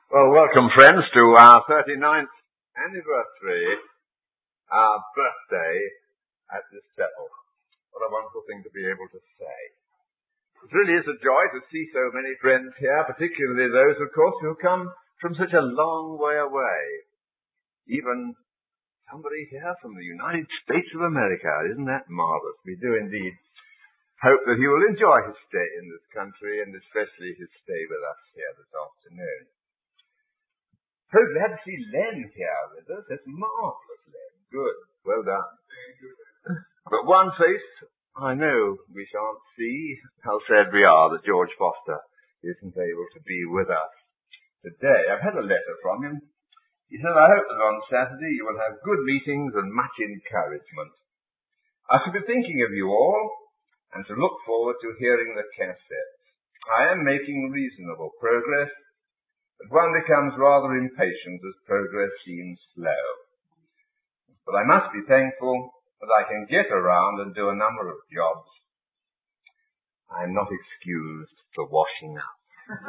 Well, welcome, friends, to our 39th anniversary, our birthday at this chapel. What a wonderful thing to be able to say. It really is a joy to see so many friends here, particularly those, of course, who come from such a long way away. Even somebody here from the United States of America. Isn't that marvelous? We do indeed hope that he will enjoy his stay in this country, and especially his stay with us here this afternoon. So glad to see Len here with us. That's marvellous, Len. Good. Well done. Thank you. But one face I know we shan't see. How sad we are that George Foster isn't able to be with us today. I've had a letter from him. He said, I hope that on Saturday you will have good meetings and much encouragement. I shall be thinking of you all and shall look forward to hearing the cassettes. I am making reasonable progress, but one becomes rather impatient as progress seems slow. But I must be thankful that I can get around and do a number of jobs. I am not excused for washing up. And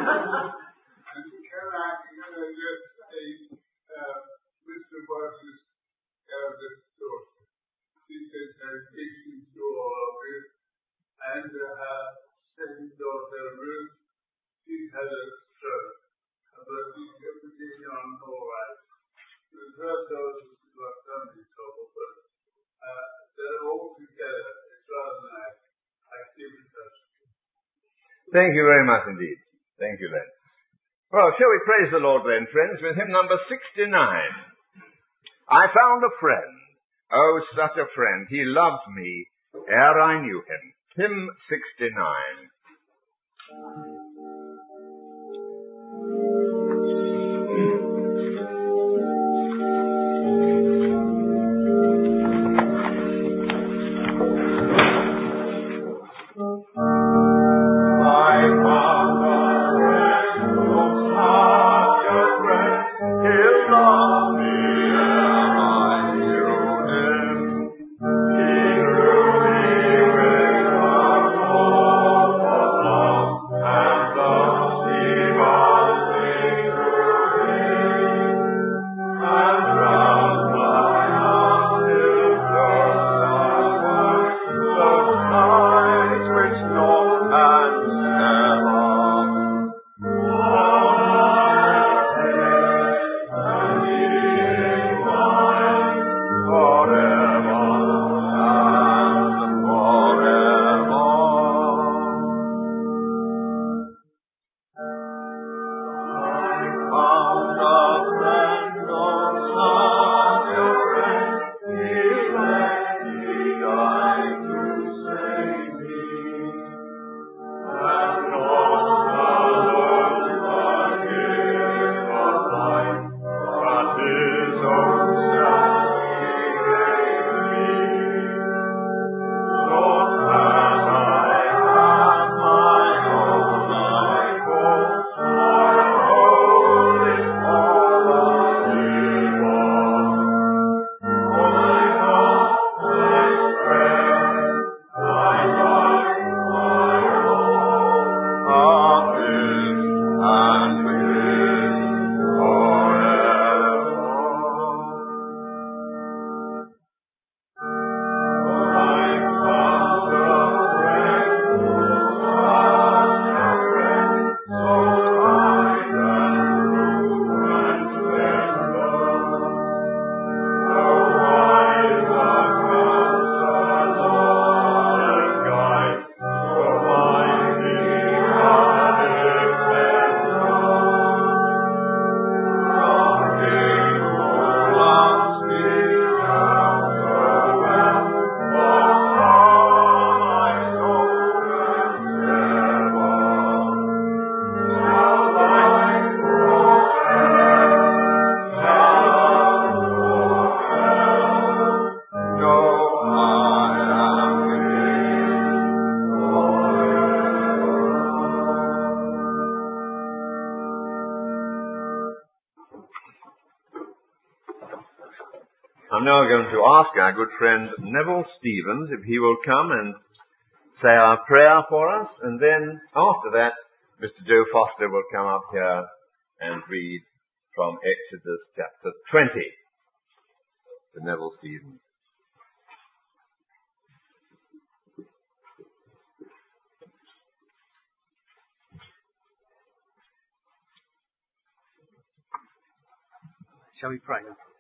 can I just say, Mr. Bush's eldest daughter, she says her greetings to all of you, and her second daughter, Ruth, she's had a stroke. But she's everything on all right. With her daughters, she's got family trouble, but they're all together. It's rather nice. I keep in touch. Thank you very much indeed. Thank you, Len. Well, shall we praise the Lord then, friends, with hymn number 69. I found a friend. Oh, such a friend. He loved me ere I knew him. Hymn 69. I'm now going to ask our good friend Neville Stevens if he will come and say our prayer for us, and then after that, Mr. Joe Foster will come up here and read from Exodus chapter 20. To Neville Stevens. Shall we pray?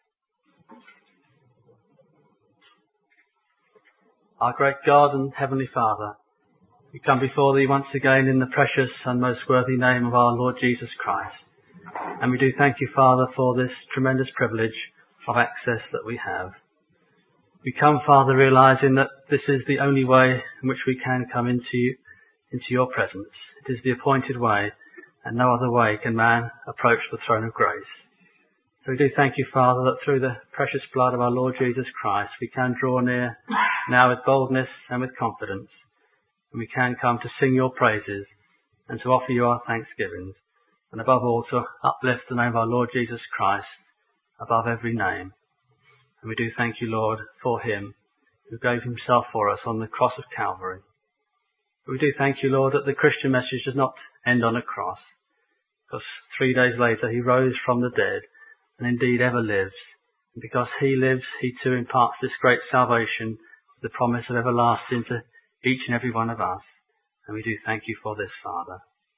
Our great God and Heavenly Father, we come before Thee once again in the precious and most worthy name of our Lord Jesus Christ. And we do thank You, Father, for this tremendous privilege of access that we have. We come, Father, realizing that this is the only way in which we can come into Your presence. It is the appointed way, and no other way can man approach the throne of grace. So we do thank You, Father, that through the precious blood of our Lord Jesus Christ, we can draw near now with boldness and with confidence. And we can come to sing Your praises and to offer You our thanksgivings. And above all, to uplift the name of our Lord Jesus Christ above every name. And we do thank You, Lord, for Him who gave Himself for us on the cross of Calvary. We do thank You, Lord, that the Christian message does not end on a cross, because 3 days later He rose from the dead and indeed ever lives. And because He lives, He too imparts this great salvation, the promise of everlasting to each and every one of us. And we do thank You for this, Father.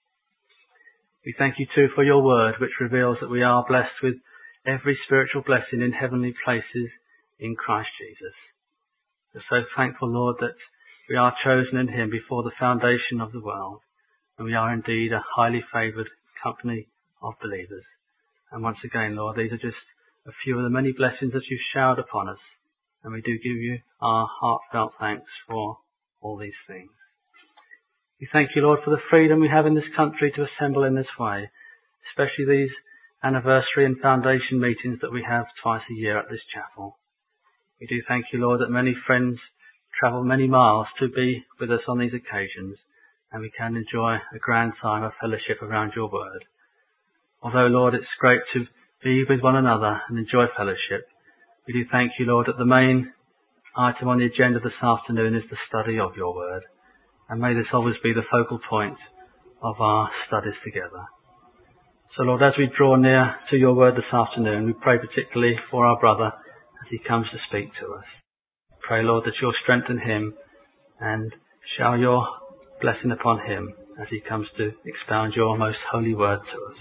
We thank You too for Your word, which reveals that we are blessed with every spiritual blessing in heavenly places in Christ Jesus. We're so thankful, Lord, that we are chosen in Him before the foundation of the world. And we are indeed a highly favoured company of believers. And once again, Lord, these are just a few of the many blessings that You've showered upon us. And we do give You our heartfelt thanks for all these things. We thank You, Lord, for the freedom we have in this country to assemble in this way, especially these anniversary and foundation meetings that we have twice a year at this chapel. We do thank You, Lord, that many friends travel many miles to be with us on these occasions, and we can enjoy a grand time of fellowship around Your word. Although, Lord, it's great to be with one another and enjoy fellowship, we do thank You, Lord, that the main item on the agenda this afternoon is the study of Your word. And may this always be the focal point of our studies together. So, Lord, as we draw near to Your word this afternoon, we pray particularly for our brother as he comes to speak to us. Pray, Lord, that You'll strengthen him and shower Your blessing upon him as he comes to expound Your most holy word to us.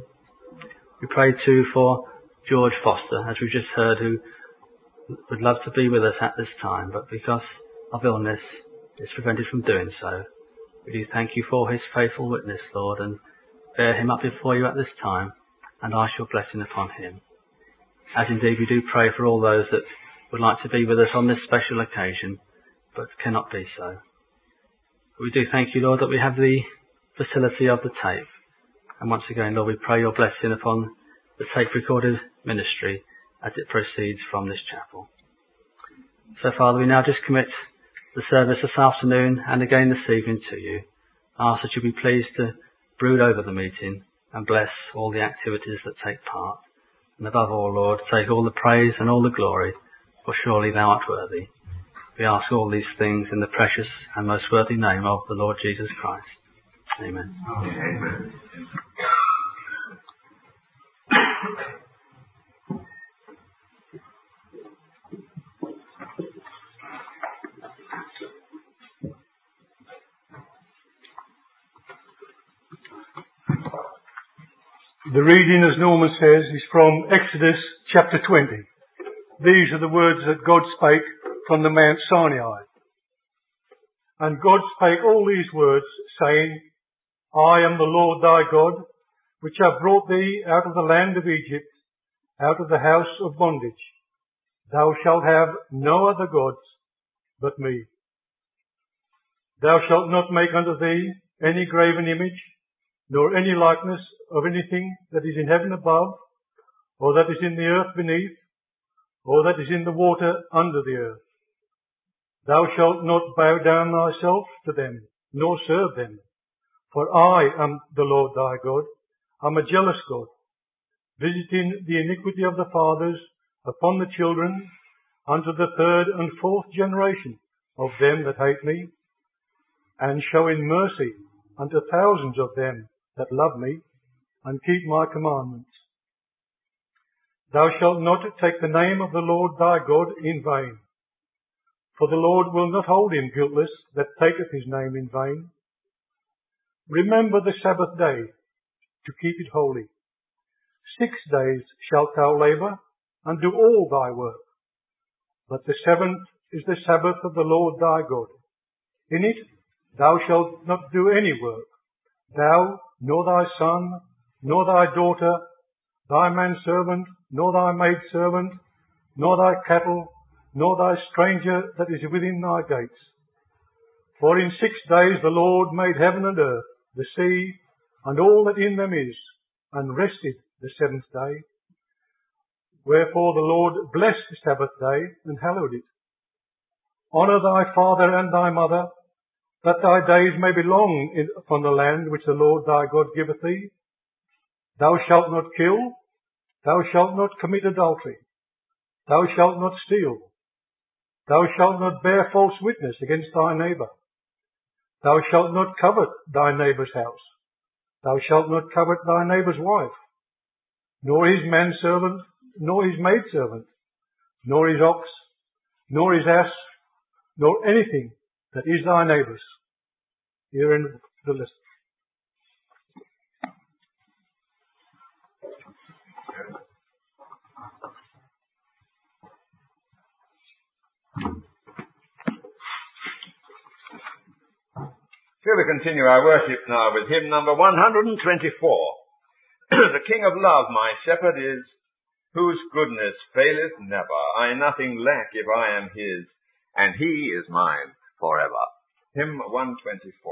We pray too for George Foster, as we've just heard, who would love to be with us at this time, but because of illness is prevented from doing so. We do thank You for his faithful witness, Lord, and bear him up before You at this time and ask Your blessing upon him. As indeed we do pray for all those that would like to be with us on this special occasion, but cannot be so. We do thank You, Lord, that we have the facility of the tape. And once again, Lord, we pray Your blessing upon the tape recorded ministry as it proceeds from this chapel. So, Father, we now just commit the service this afternoon and again this evening to You. Ask that You be pleased to brood over the meeting and bless all the activities that take part. And above all, Lord, take all the praise and all the glory, for surely Thou art worthy. We ask all these things in the precious and most worthy name of the Lord Jesus Christ. Amen. Amen. The reading, as Norman says, is from Exodus chapter 20. These are the words that God spake from the Mount Sinai. And God spake all these words, saying, I am the Lord thy God, which have brought thee out of the land of Egypt, out of the house of bondage. Thou shalt have no other gods but me. Thou shalt not make unto thee any graven image, nor any likeness of anything that is in heaven above, or that is in the earth beneath, or that is in the water under the earth. Thou shalt not bow down thyself to them, nor serve them. For I am the Lord thy God, I am a jealous God, visiting the iniquity of the fathers upon the children, unto the third and fourth generation of them that hate me, and showing mercy unto thousands of them that love me, and keep my commandments. Thou shalt not take the name of the Lord thy God in vain, for the Lord will not hold him guiltless that taketh his name in vain. Remember the Sabbath day, to keep it holy. 6 days shalt thou labour, and do all thy work. But the seventh is the Sabbath of the Lord thy God. In it thou shalt not do any work, thou, nor thy son, nor thy daughter, thy manservant, nor thy maidservant, nor thy cattle, nor thy stranger that is within thy gates. For in 6 days the Lord made heaven and earth, the sea, and all that in them is, and rested the seventh day. Wherefore the Lord blessed the Sabbath day, and hallowed it. Honour thy father and thy mother, that thy days may be long upon the land which the Lord thy God giveth thee. Thou shalt not kill, thou shalt not commit adultery, thou shalt not steal, thou shalt not bear false witness against thy neighbour, thou shalt not covet thy neighbour's house, thou shalt not covet thy neighbour's wife, nor his manservant, nor his maidservant, nor his ox, nor his ass, nor anything that is thy neighbour's. Here in the list. Here we continue our worship now with hymn number 124. The King of Love, my shepherd is, whose goodness faileth never. I nothing lack if I am his, and he is mine forever. Hymn 124.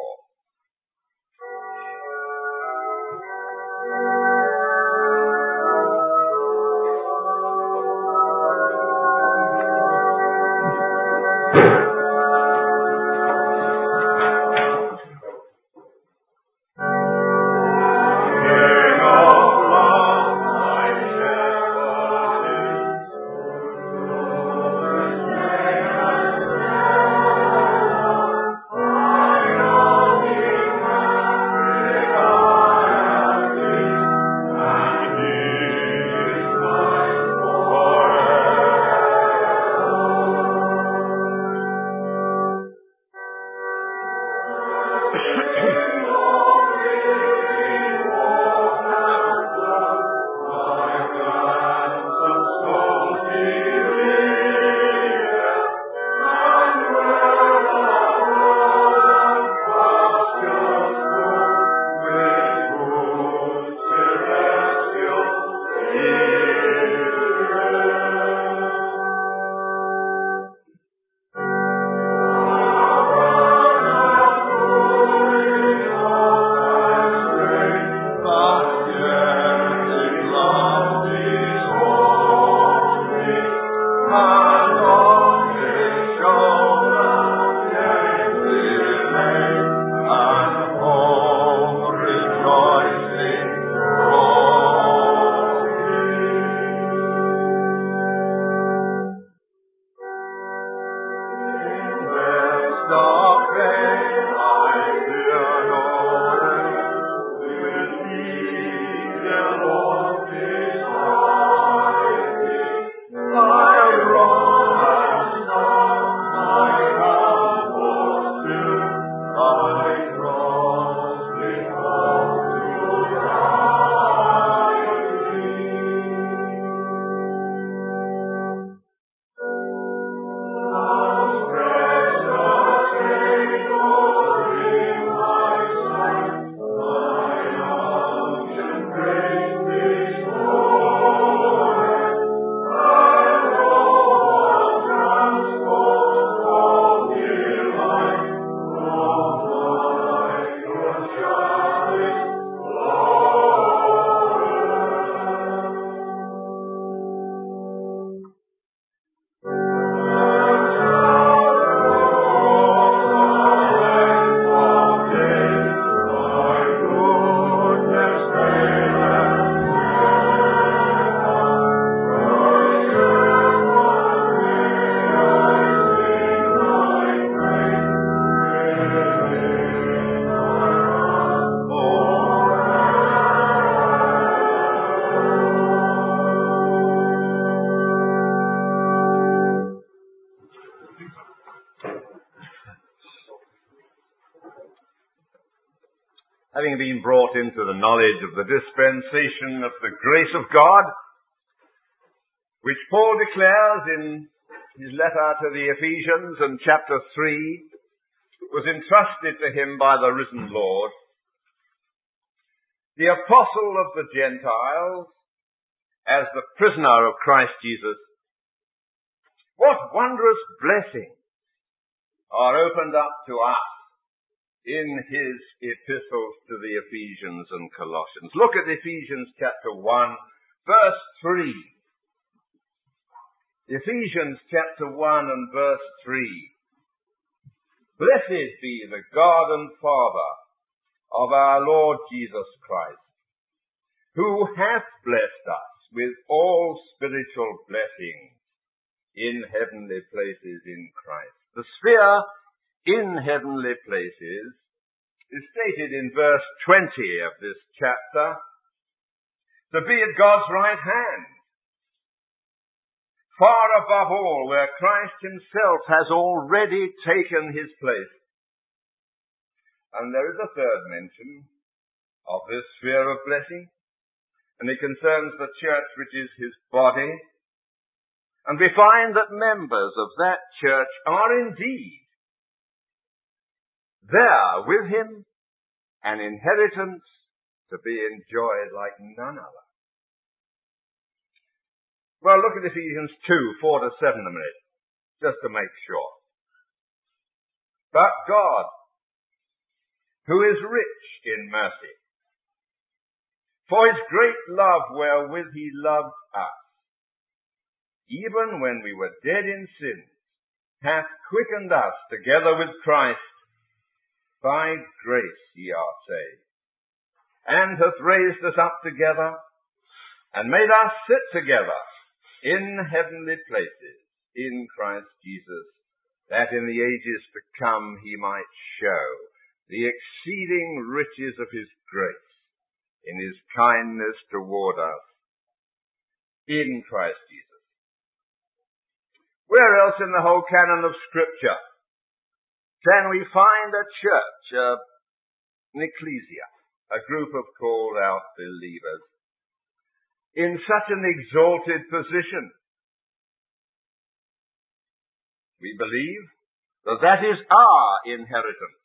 having been brought into the knowledge of the dispensation of the grace of God, which Paul declares in his letter to the Ephesians in chapter 3, was entrusted to him by the risen Lord, the apostle of the Gentiles, as the prisoner of Christ Jesus, what wondrous blessings are opened up to us in his epistles to the Ephesians and Colossians. Look at Ephesians chapter 1, verse 3. Ephesians chapter 1 and verse 3. Blessed be the God and Father of our Lord Jesus Christ, who hath blessed us with all spiritual blessings in heavenly places in Christ. The sphere in heavenly places is stated in verse 20 of this chapter to be at God's right hand, far above all, where Christ himself has already taken his place. And there is a third mention of this sphere of blessing, and it concerns the church, which is his body. And we find that members of that church are indeed there with him, an inheritance to be enjoyed like none other. Well, look at Ephesians 2, 4 to 7 a minute, just to make sure. But God, who is rich in mercy, for his great love wherewith he loved us, even when we were dead in sin, hath quickened us together with Christ. By grace ye are saved, and hath raised us up together, and made us sit together in heavenly places in Christ Jesus, that in the ages to come he might show the exceeding riches of his grace in his kindness toward us in Christ Jesus. Where else in the whole canon of Scripture can we find a church, an ecclesia, a group of called out believers, in such an exalted position? We believe that that is our inheritance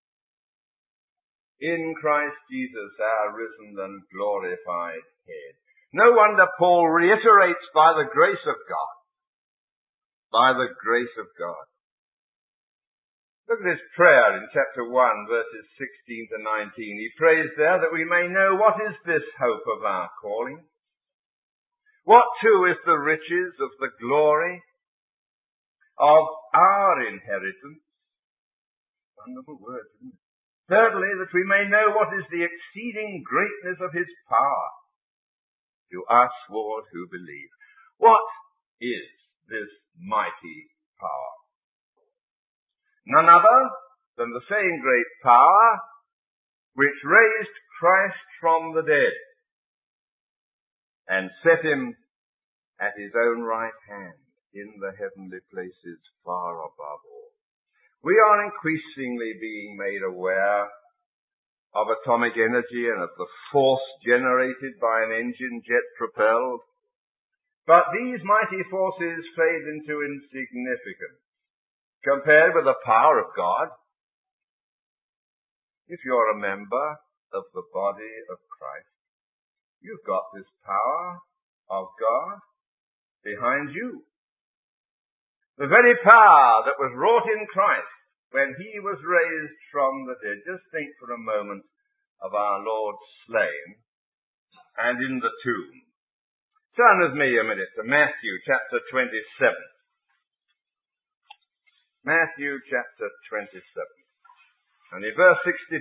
in Christ Jesus, our risen and glorified head. No wonder Paul reiterates, by the grace of God. By the grace of God. Look at his prayer in chapter 1, verses 16 to 19. He prays there that we may know what is this hope of our calling. What too is the riches of the glory of our inheritance? Wonderful words, isn't it? Thirdly, that we may know what is the exceeding greatness of his power to us, Lord, who believe. What is this mighty power? None other than the same great power which raised Christ from the dead and set him at his own right hand in the heavenly places far above all. We are increasingly being made aware of atomic energy and of the force generated by an engine jet propelled. But these mighty forces fade into insignificance compared with the power of God. If you're a member of the body of Christ, you've got this power of God behind you. The very power that was wrought in Christ when he was raised from the dead. Just think for a moment of our Lord slain and in the tomb. Turn with me a minute to Matthew chapter 27. Matthew chapter 27. And in verse 62.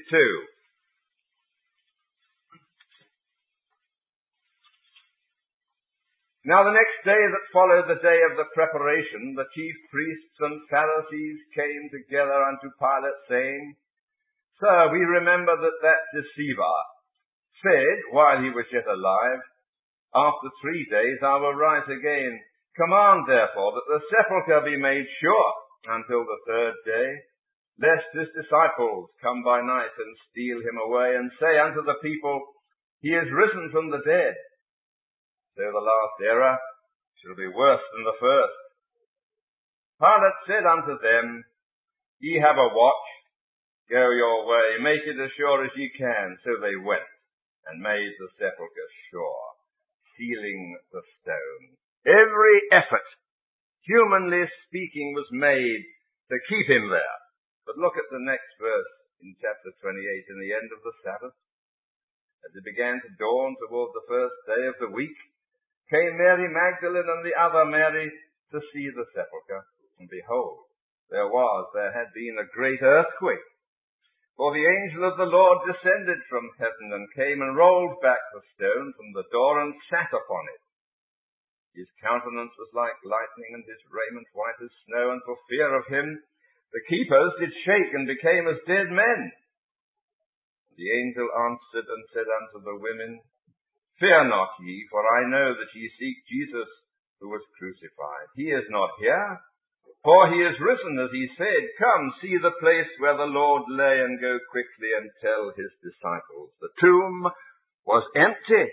Now the next day that followed the day of the preparation, the chief priests and Pharisees came together unto Pilate, saying, Sir, we remember that deceiver said, while he was yet alive, After 3 days I will rise again. Command therefore that the sepulchre be made sure until the 3rd day, lest his disciples come by night and steal him away, and say unto the people, He is risen from the dead. So the last era shall be worse than the first. Pilate said unto them, Ye have a watch, go your way, make it as sure as ye can. So they went, and made the sepulchre sure, sealing the stone. Every effort, humanly speaking, was made to keep him there. But look at the next verse in chapter 28, in the end of the Sabbath. As it began to dawn toward the first day of the week, came Mary Magdalene and the other Mary to see the sepulchre. And behold, there had been a great earthquake. For the angel of the Lord descended from heaven and came and rolled back the stone from the door and sat upon it. His countenance was like lightning and his raiment white as snow, and for fear of him the keepers did shake and became as dead men. The angel answered and said unto the women, Fear not ye, for I know that ye seek Jesus who was crucified. He is not here, for he is risen, as he said. Come, see the place where the Lord lay, and go quickly and tell his disciples. The tomb was empty.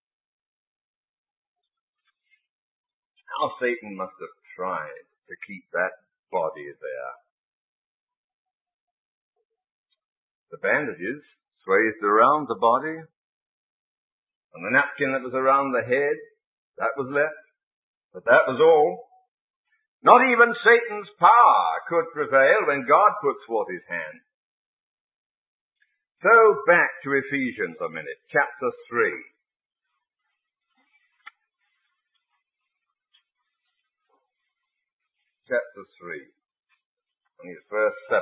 How Satan must have tried to keep that body there. The bandages swathed around the body, and the napkin that was around the head, that was left. But that was all. Not even Satan's power could prevail when God put forth his hand. So back to Ephesians a minute, chapter 3. Chapter 3, and it's verse 7.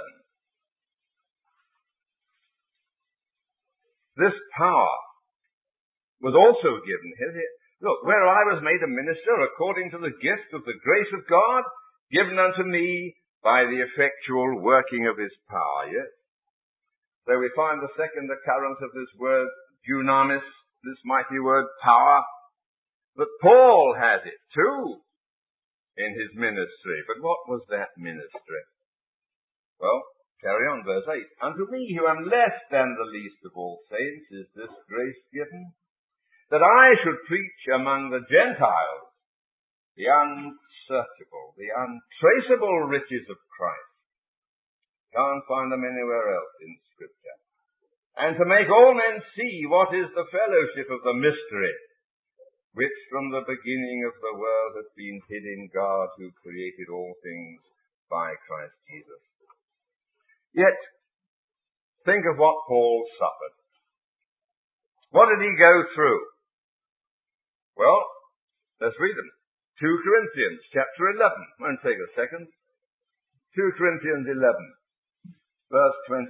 This power was also given him. Look, where I was made a minister according to the gift of the grace of God, given unto me by the effectual working of his power. Yes? So we find the second occurrence of this word, dunamis, this mighty word, power. But Paul has it too in his ministry. But what was that ministry? Well, carry on, verse 8. Unto me, who am less than the least of all saints, is this grace given, that I should preach among the Gentiles the unsearchable, the untraceable riches of Christ. Can't find them anywhere else in Scripture. And to make all men see what is the fellowship of the mystery, which from the beginning of the world hath been hid in God, who created all things by Christ Jesus. Yet, think of what Paul suffered. What did he go through? Well, let's read them. 2 Corinthians chapter 11. Won't take a second. 2 Corinthians 11, verse 23.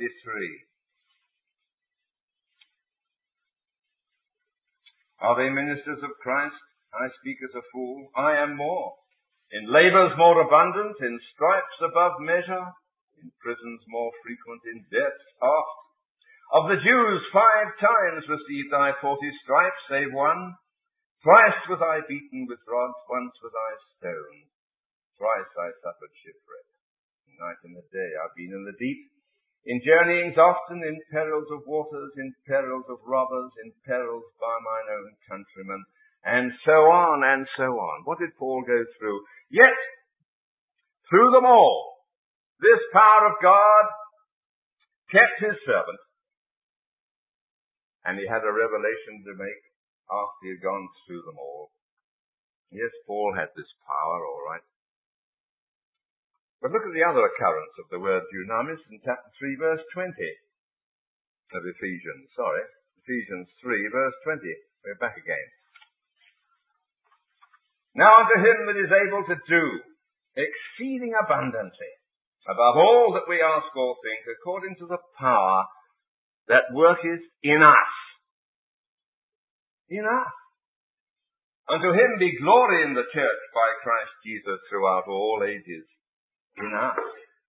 Are they ministers of Christ? I speak as a fool. I am more. In labors more abundant, in stripes above measure, in prisons more frequent, in deaths oft. Of the Jews 5 times received I 40 stripes, save one. Thrice was I beaten with rods, once was I stoned. Thrice I suffered shipwreck. Night and the day I've been in the deep, in journeyings often, in perils of waters, in perils of robbers, in perils by mine own countrymen, and so on and so on. What did Paul go through? Yet, through them all, this power of God kept his servant, and he had a revelation to make after he had gone through them all. Yes, Paul had this power, all right. But look at the other occurrence of the word dunamis in chapter 3, verse 20 of Ephesians. Ephesians 3, verse 20. We're back again. Now unto him that is able to do exceeding abundantly, above all that we ask or think, according to the power that worketh in us. In us. Unto him be glory in the church by Christ Jesus throughout all ages. In us.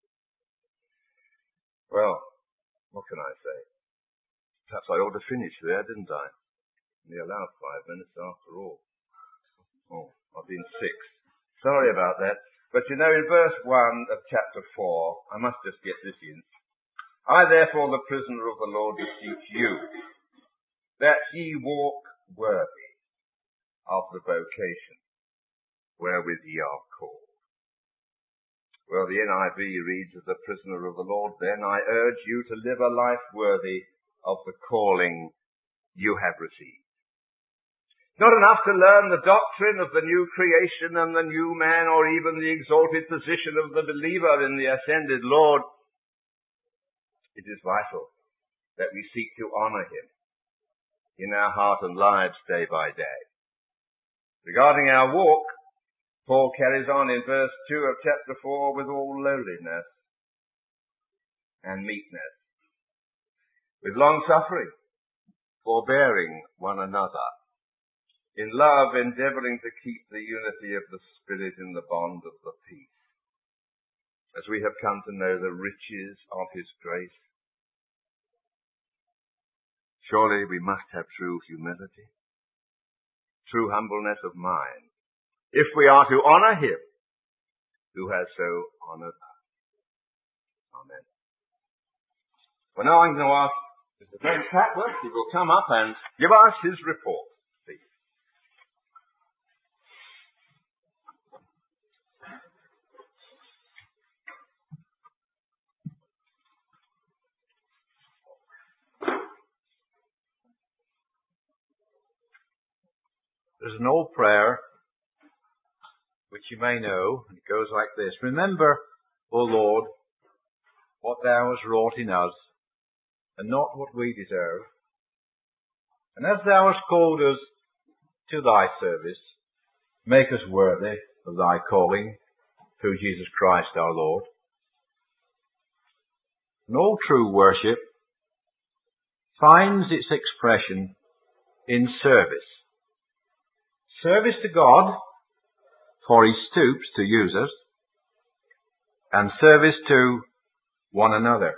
Well, what can I say? Perhaps I ought to finish there, didn't I? We allowed 5 minutes after all. Oh, I've been 6. Sorry about that. But you know, in verse 1 of chapter 4, I must just get this in. I therefore, the prisoner of the Lord, beseech you, that ye walk worthy of the vocation wherewith ye are called. Well, the NIV reads, as a prisoner of the Lord, then I urge you to live a life worthy of the calling you have received. Not enough to learn the doctrine of the new creation and the new man, or even the exalted position of the believer in the ascended Lord. It is vital that we seek to honor him in our heart and lives day by day. Regarding our walk, Paul carries on in verse 2 of chapter 4 with all lowliness and meekness, with long suffering, forbearing one another, in love endeavouring to keep the unity of the Spirit in the bond of the peace, as we have come to know the riches of his grace. Surely we must have true humility, true humbleness of mind, if we are to honour him who has so honoured us. Amen. Well, now I'm going to ask Mr. Frank Patworth, he will come up and give us his report. Please. There's an old prayer which you may know, and it goes like this. Remember, O Lord, what thou hast wrought in us, and not what we deserve. And as thou hast called us to thy service, make us worthy of thy calling through Jesus Christ our Lord. And all true worship finds its expression in service. Service to God, for he stoops to use us, and service to one another.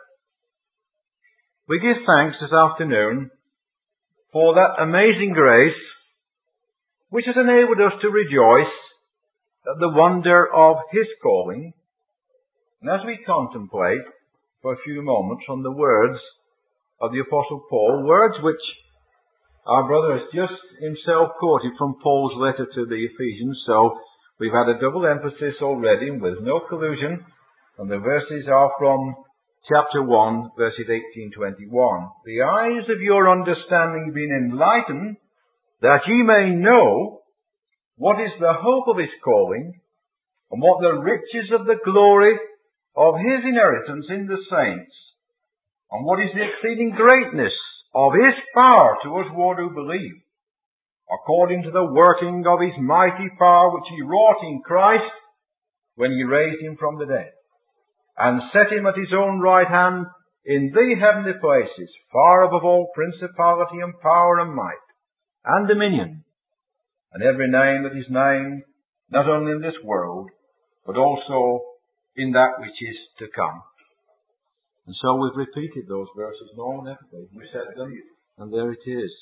We give thanks this afternoon for that amazing grace which has enabled us to rejoice at the wonder of his calling. And as we contemplate for a few moments on the words of the Apostle Paul, words which our brother has just himself quoted from Paul's letter to the Ephesians, so we've had a double emphasis already with no collusion, and the verses are from chapter 1, verses 18-21. The eyes of your understanding being enlightened, that ye may know what is the hope of his calling, and what the riches of the glory of his inheritance in the saints, and what is the exceeding greatness of his power to us who believe, according to the working of his mighty power which he wrought in Christ when he raised him from the dead, and set him at his own right hand in the heavenly places, far above all principality and power and might, and dominion, and every name that is named, not only in this world, but also in that which is to come. And so we've repeated those verses, Norman, haven't we? We said them, and there it is.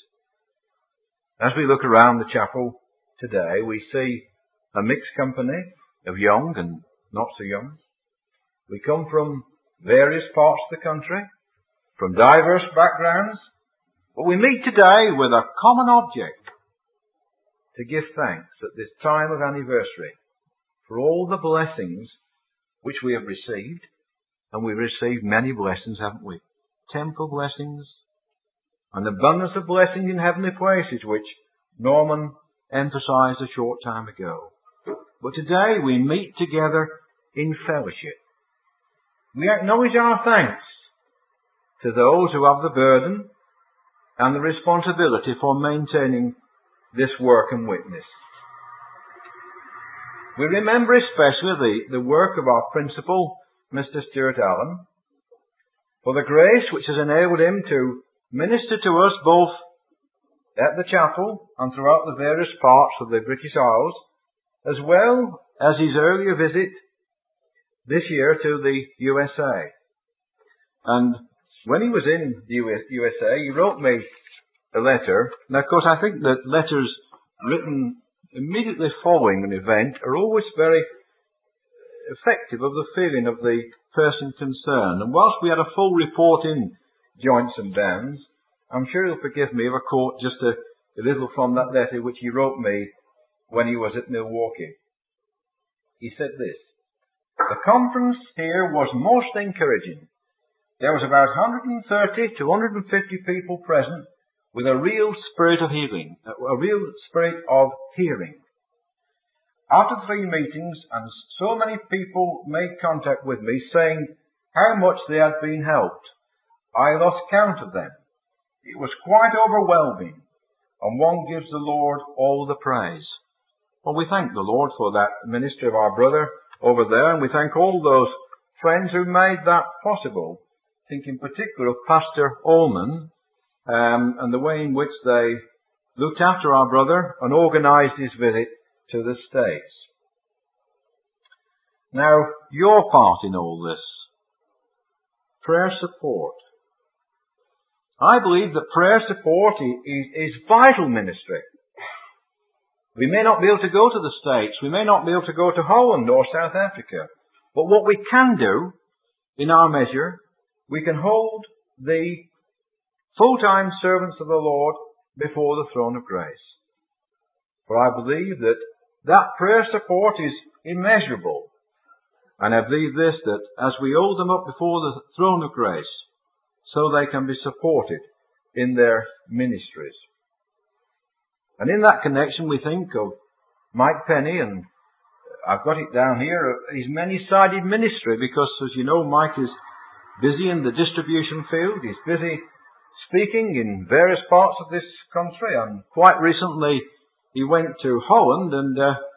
As we look around the chapel today, we see a mixed company of young and not so young. We come from various parts of the country, from diverse backgrounds, but we meet today with a common object: to give thanks at this time of anniversary for all the blessings which we have received. And we've received many blessings, haven't we? Temporal blessings, and abundance of blessings in heavenly places, which Norman emphasized a short time ago. But today we meet together in fellowship. We acknowledge our thanks to those who have the burden and the responsibility for maintaining this work and witness. We remember especially the work of our principal, Mr. Stuart Allen, for the grace which has enabled him to minister to us both at the chapel and throughout the various parts of the British Isles, as well as his earlier visit this year to the USA. And when he was in the USA, he wrote me a letter. Now, of course, I think that letters written immediately following an event are always very effective of the feeling of the person concerned. And whilst we had a full report in Joints and Bands, I'm sure he'll forgive me if I quote just a little from that letter which he wrote me when he was at Milwaukee. He said this: "The conference here was most encouraging. There was about 130 to 150 people present with a real spirit of healing, a real spirit of hearing. After 3 meetings, and so many people made contact with me saying how much they had been helped, I lost count of them. It was quite overwhelming, and one gives the Lord all the praise." Well, we thank the Lord for that ministry of our brother over there, and we thank all those friends who made that possible. I think in particular of Pastor Allman, and the way in which they looked after our brother and organised his visit to the States. Now, your part in all this: prayer support. I believe that prayer support is vital ministry. We may not be able to go to the States, we may not be able to go to Holland or South Africa, but what we can do, in our measure, we can hold the full-time servants of the Lord before the throne of grace. For I believe that prayer support is immeasurable. And I believe this, that as we hold them up before the throne of grace, so they can be supported in their ministries. And in that connection we think of Mike Penny, and I've got it down here, his many-sided ministry, because as you know, Mike is busy in the distribution field, he's busy speaking in various parts of this country, and quite recently he went to Holland, and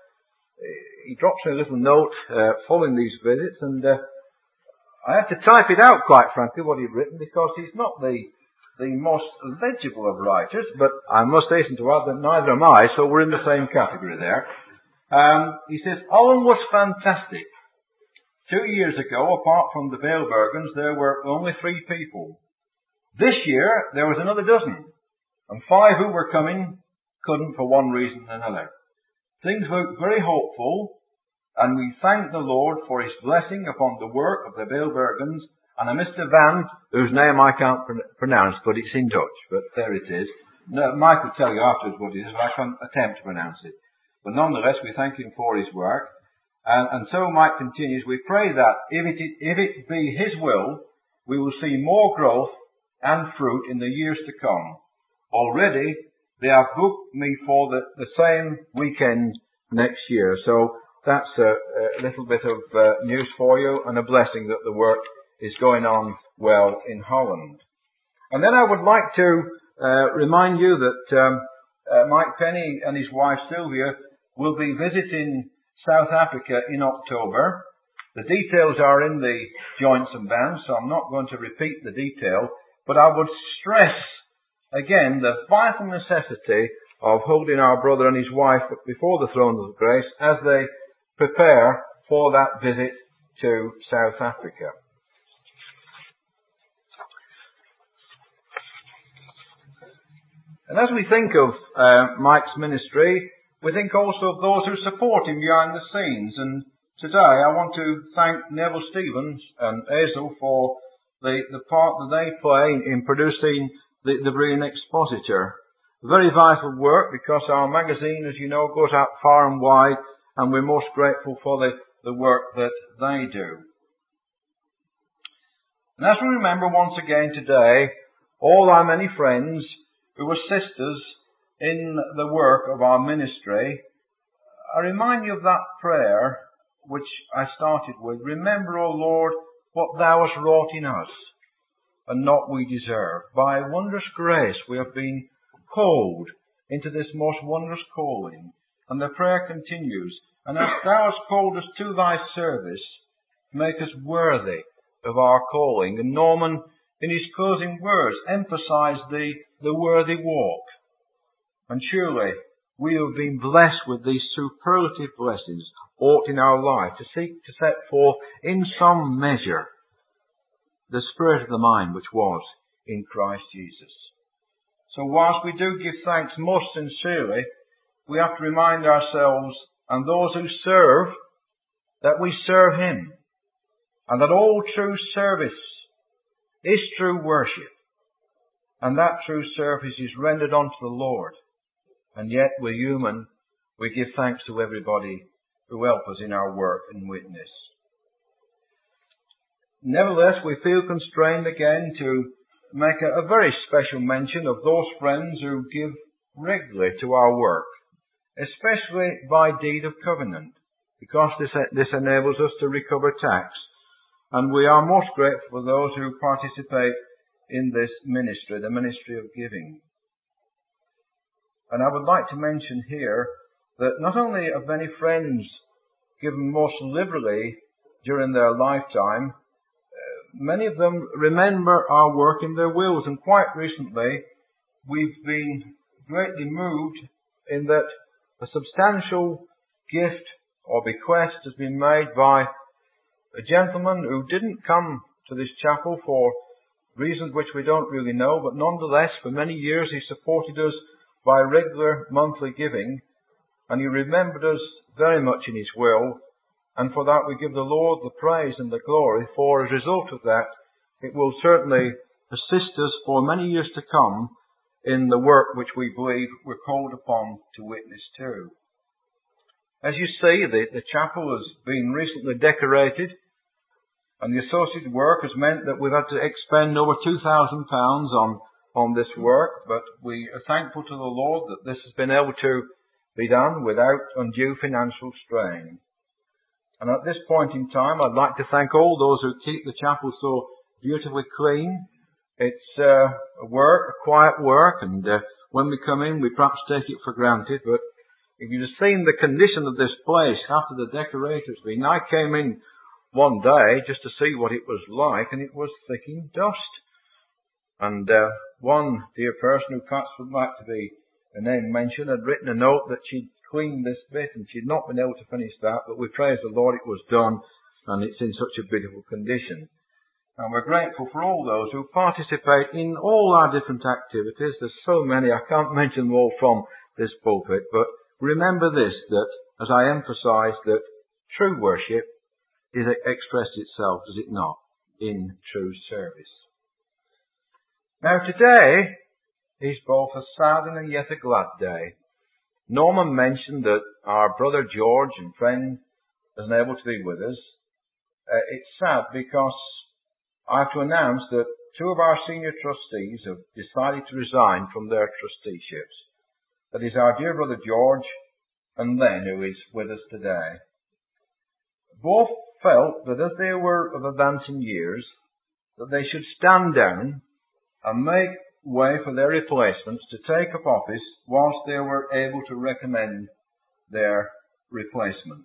he drops me a little note following these visits, and I had to type it out, quite frankly, what he'd written, because he's not the most legible of writers, but I must hasten to add that neither am I, so we're in the same category there. He says, "Holland was fantastic. 2 years ago, apart from the Veilbergens, there were only 3 people. This year, there was another dozen, and 5 who were coming couldn't for one reason or another. Things look very hopeful, and we thank the Lord for His blessing upon the work of the Veilbergens and a Mr. Van, whose name I can't pronounce, but it's in Dutch, but there it is. No, Mike will tell you afterwards what it is, but I can't attempt to pronounce it. But nonetheless, we thank him for his work. And so Mike continues, "We pray that if it be His will, we will see more growth and fruit in the years to come. Already, they have booked me for the same weekend next year." So that's a little bit of news for you, and a blessing that the work is going on well in Holland. And then I would like to remind you that Mike Penny and his wife Sylvia will be visiting South Africa in October. The details are in the Joints and Bands, so I'm not going to repeat the detail, but I would stress again the vital necessity of holding our brother and his wife before the throne of grace as they prepare for that visit to South Africa. And as we think of Mike's ministry, we think also of those who support him behind the scenes. And today I want to thank Neville Stevens and Hazel for the part that they play in producing the Berean Expositor. Very vital work, because our magazine, as you know, goes out far and wide, and we're most grateful for the work that they do. And as we remember once again today, all our many friends who assist us in the work of our ministry, I remind you of that prayer which I started with. "Remember, O Lord, what Thou hast wrought in us, and not we deserve. By wondrous grace we have been called into this most wondrous calling." And the prayer continues, "And as Thou hast called us to Thy service, make us worthy of our calling." And Norman, in his closing words, emphasised the worthy walk. And surely we have been blessed with these superlative blessings ought in our life to seek to set forth in some measure the spirit of the mind which was in Christ Jesus. So whilst we do give thanks most sincerely, we have to remind ourselves and those who serve that we serve Him, and that all true service is true worship, and that true service is rendered unto the Lord. And yet we're human. We give thanks to everybody who help us in our work and witness. Nevertheless, we feel constrained again to make a very special mention of those friends who give regularly to our work, especially by deed of covenant, because this enables us to recover tax. And we are most grateful for those who participate in this ministry, the ministry of giving. And I would like to mention here that not only have many friends given most liberally during their lifetime, many of them remember our work in their wills. And quite recently, we've been greatly moved in that a substantial gift or bequest has been made by a gentleman who didn't come to this chapel for reasons which we don't really know, but nonetheless, for many years he supported us by regular monthly giving, and he remembered us very much in his will, and for that we give the Lord the praise and the glory, for as a result of that, it will certainly assist us for many years to come in the work which we believe we're called upon to witness to. As you see, the chapel has been recently decorated, and the associated work has meant that we've had to expend over £2,000 on this work, but we are thankful to the Lord that this has been able to be done without undue financial strain. And at this point in time, I'd like to thank all those who keep the chapel so beautifully clean. It's a quiet work, and when we come in, we perhaps take it for granted, but if you'd have seen the condition of this place after the decorators been, I came in one day just to see what it was like, and it was thick in dust. And one dear person who perhaps would like to be a name mentioned had written a note that she'd cleaned this bit and she'd not been able to finish that, but we praise the Lord it was done, and it's in such a beautiful condition. And we're grateful for all those who participate in all our different activities. There's so many, I can't mention them all from this pulpit, but remember this, that, as I emphasise, that true worship is expressed itself, does it not, in true service. Now today is both a sad and yet a glad day. Norman mentioned that our brother George and friend isn't able to be with us. It's sad because I have to announce that two of our senior trustees have decided to resign from their trusteeships. That is our dear brother George and Len, who is with us today. Both felt that as they were of advancing years, that they should stand down and make way for their replacements to take up office whilst they were able to recommend their replacements.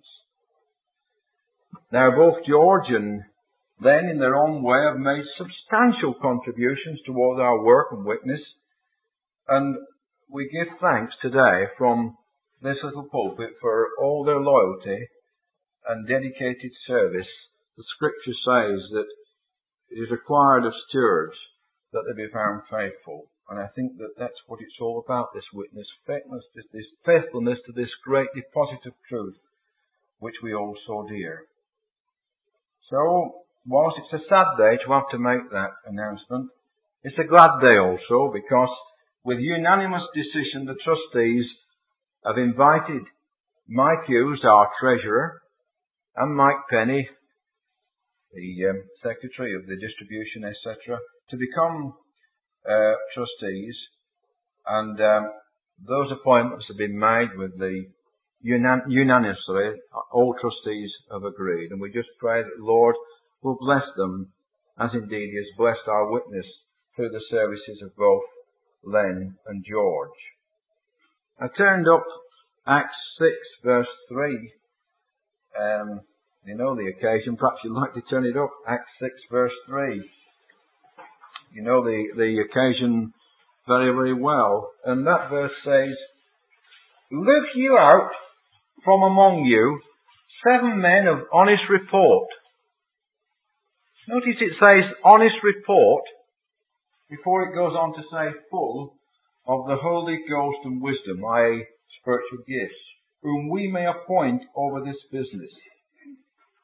Now both George and Len in their own way have made substantial contributions towards our work and witness, and we give thanks today from this little pulpit for all their loyalty and dedicated service. The Scripture says that it is required of stewards that they be found faithful. And I think that that's what it's all about, this witness, faithfulness to this great deposit of truth, which we all so dear. So, whilst it's a sad day to have to make that announcement, it's a glad day also, because with unanimous decision, the trustees have invited Mike Hughes, our treasurer, and Mike Penny, the secretary of the distribution, etc., to become trustees, and those appointments have been made with the unanimously. All trustees have agreed, and we just pray that the Lord will bless them, as indeed He has blessed our witness through the services of both Len and George. I turned up Acts 6 verse 3. You know the occasion, perhaps you'd like to turn it up. Acts 6 verse 3. You know the occasion very, very well. And that verse says, "Live you out from among you 7 men of honest report." Notice it says honest report before it goes on to say full of the Holy Ghost and wisdom, i.e. spiritual gifts, whom we may appoint over this business.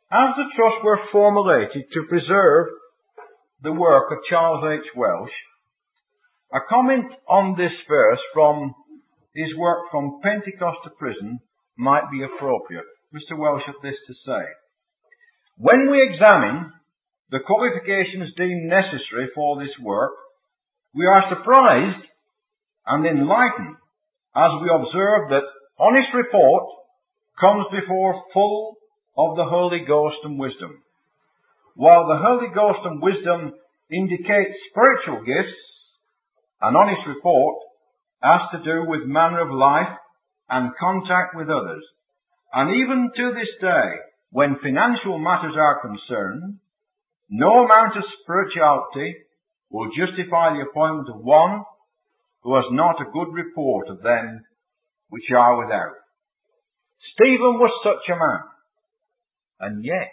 As the trust were formulated to preserve the work of Charles H. Welsh, a comment on this verse from his work From Pentecost to Prison might be appropriate. Mr. Welsh had this to say: when we examine the qualifications deemed necessary for this work, we are surprised and enlightened as we observe that honest report comes before full of the Holy Ghost and wisdom. While the Holy Ghost and wisdom indicate spiritual gifts, an honest report has to do with manner of life and contact with others. And even to this day, when financial matters are concerned, no amount of spirituality will justify the appointment of one who has not a good report of them which are without. Stephen was such a man. And yet,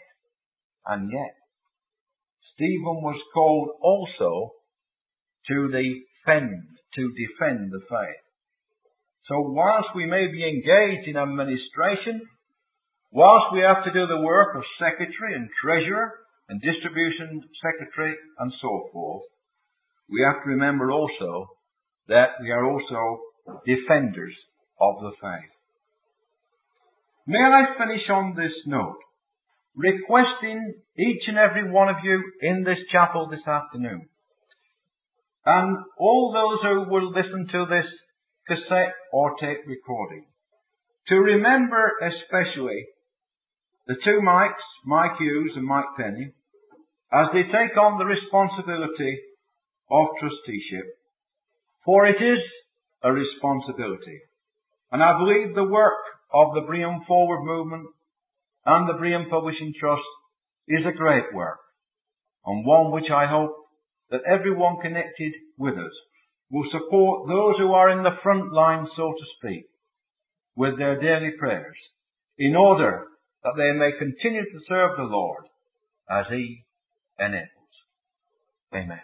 Stephen was called also to defend the faith. So whilst we may be engaged in administration, whilst we have to do the work of secretary and treasurer and distribution secretary and so forth, we have to remember also that we are also defenders of the faith. May I finish on this note, requesting each and every one of you in this chapel this afternoon, and all those who will listen to this cassette or tape recording, to remember especially the two Mikes, Mike Hughes and Mike Penny, as they take on the responsibility of trusteeship, for it is a responsibility. And I believe the work of the Brigham Forward Movement and the Brigham Publishing Trust is a great work, and one which I hope that everyone connected with us will support those who are in the front line, so to speak, with their daily prayers, in order that they may continue to serve the Lord as He enables. Amen.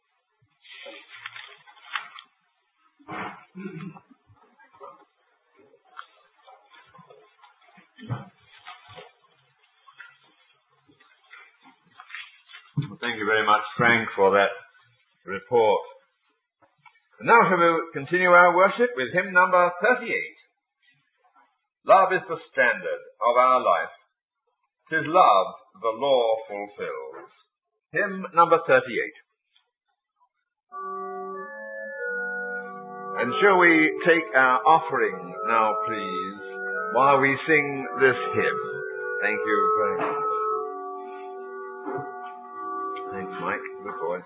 Well, thank you very much, Frank, for that report. And now shall we continue our worship with hymn number 38. Love is the standard of our life. 'Tis love the law fulfills. Hymn number 38. And shall we take our offering now, please, while we sing this hymn? Thank you very much. Thanks, Mike. Good voice.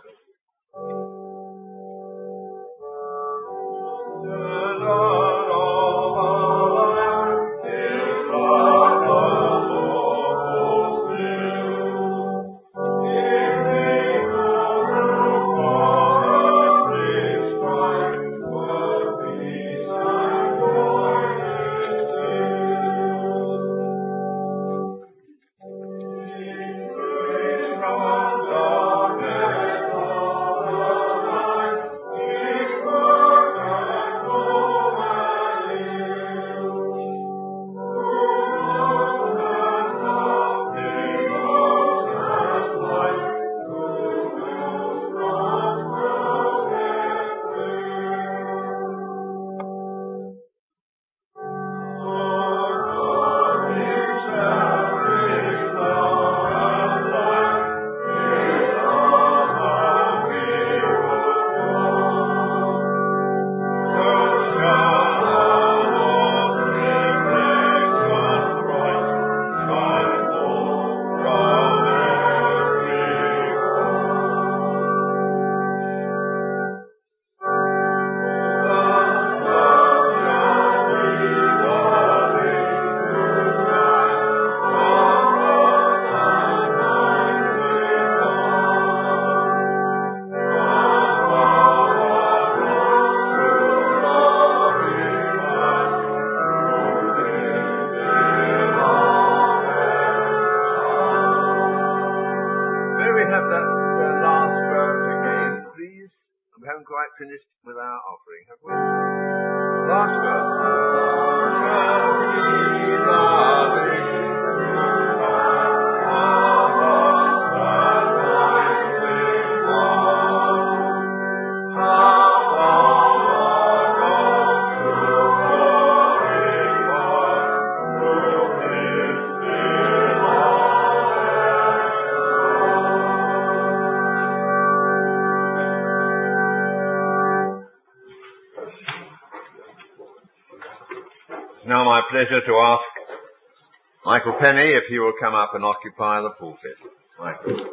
It's now my pleasure to ask Michael Penny if he will come up and occupy the pulpit. Michael.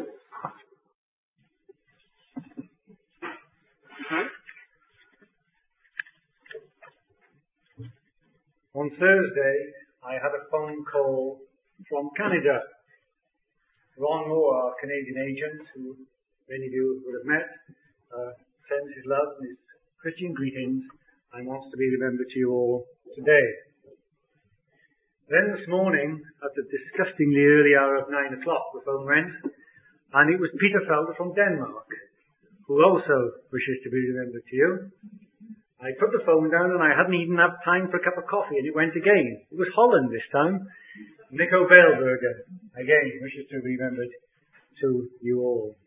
On Thursday, I had a phone call from Canada. Ron Moore, our Canadian agent, who many of you would have met, sends his love and his Christian greetings and wants to be remembered to you all today. Then this morning, at the disgustingly early hour of 9 o'clock, the phone rang, and it was Peter Felder from Denmark, who also wishes to be remembered to you. I put the phone down and I hadn't even had time for a cup of coffee and it went again. It was Holland this time. Nico Belberger, again, wishes to be remembered to you all.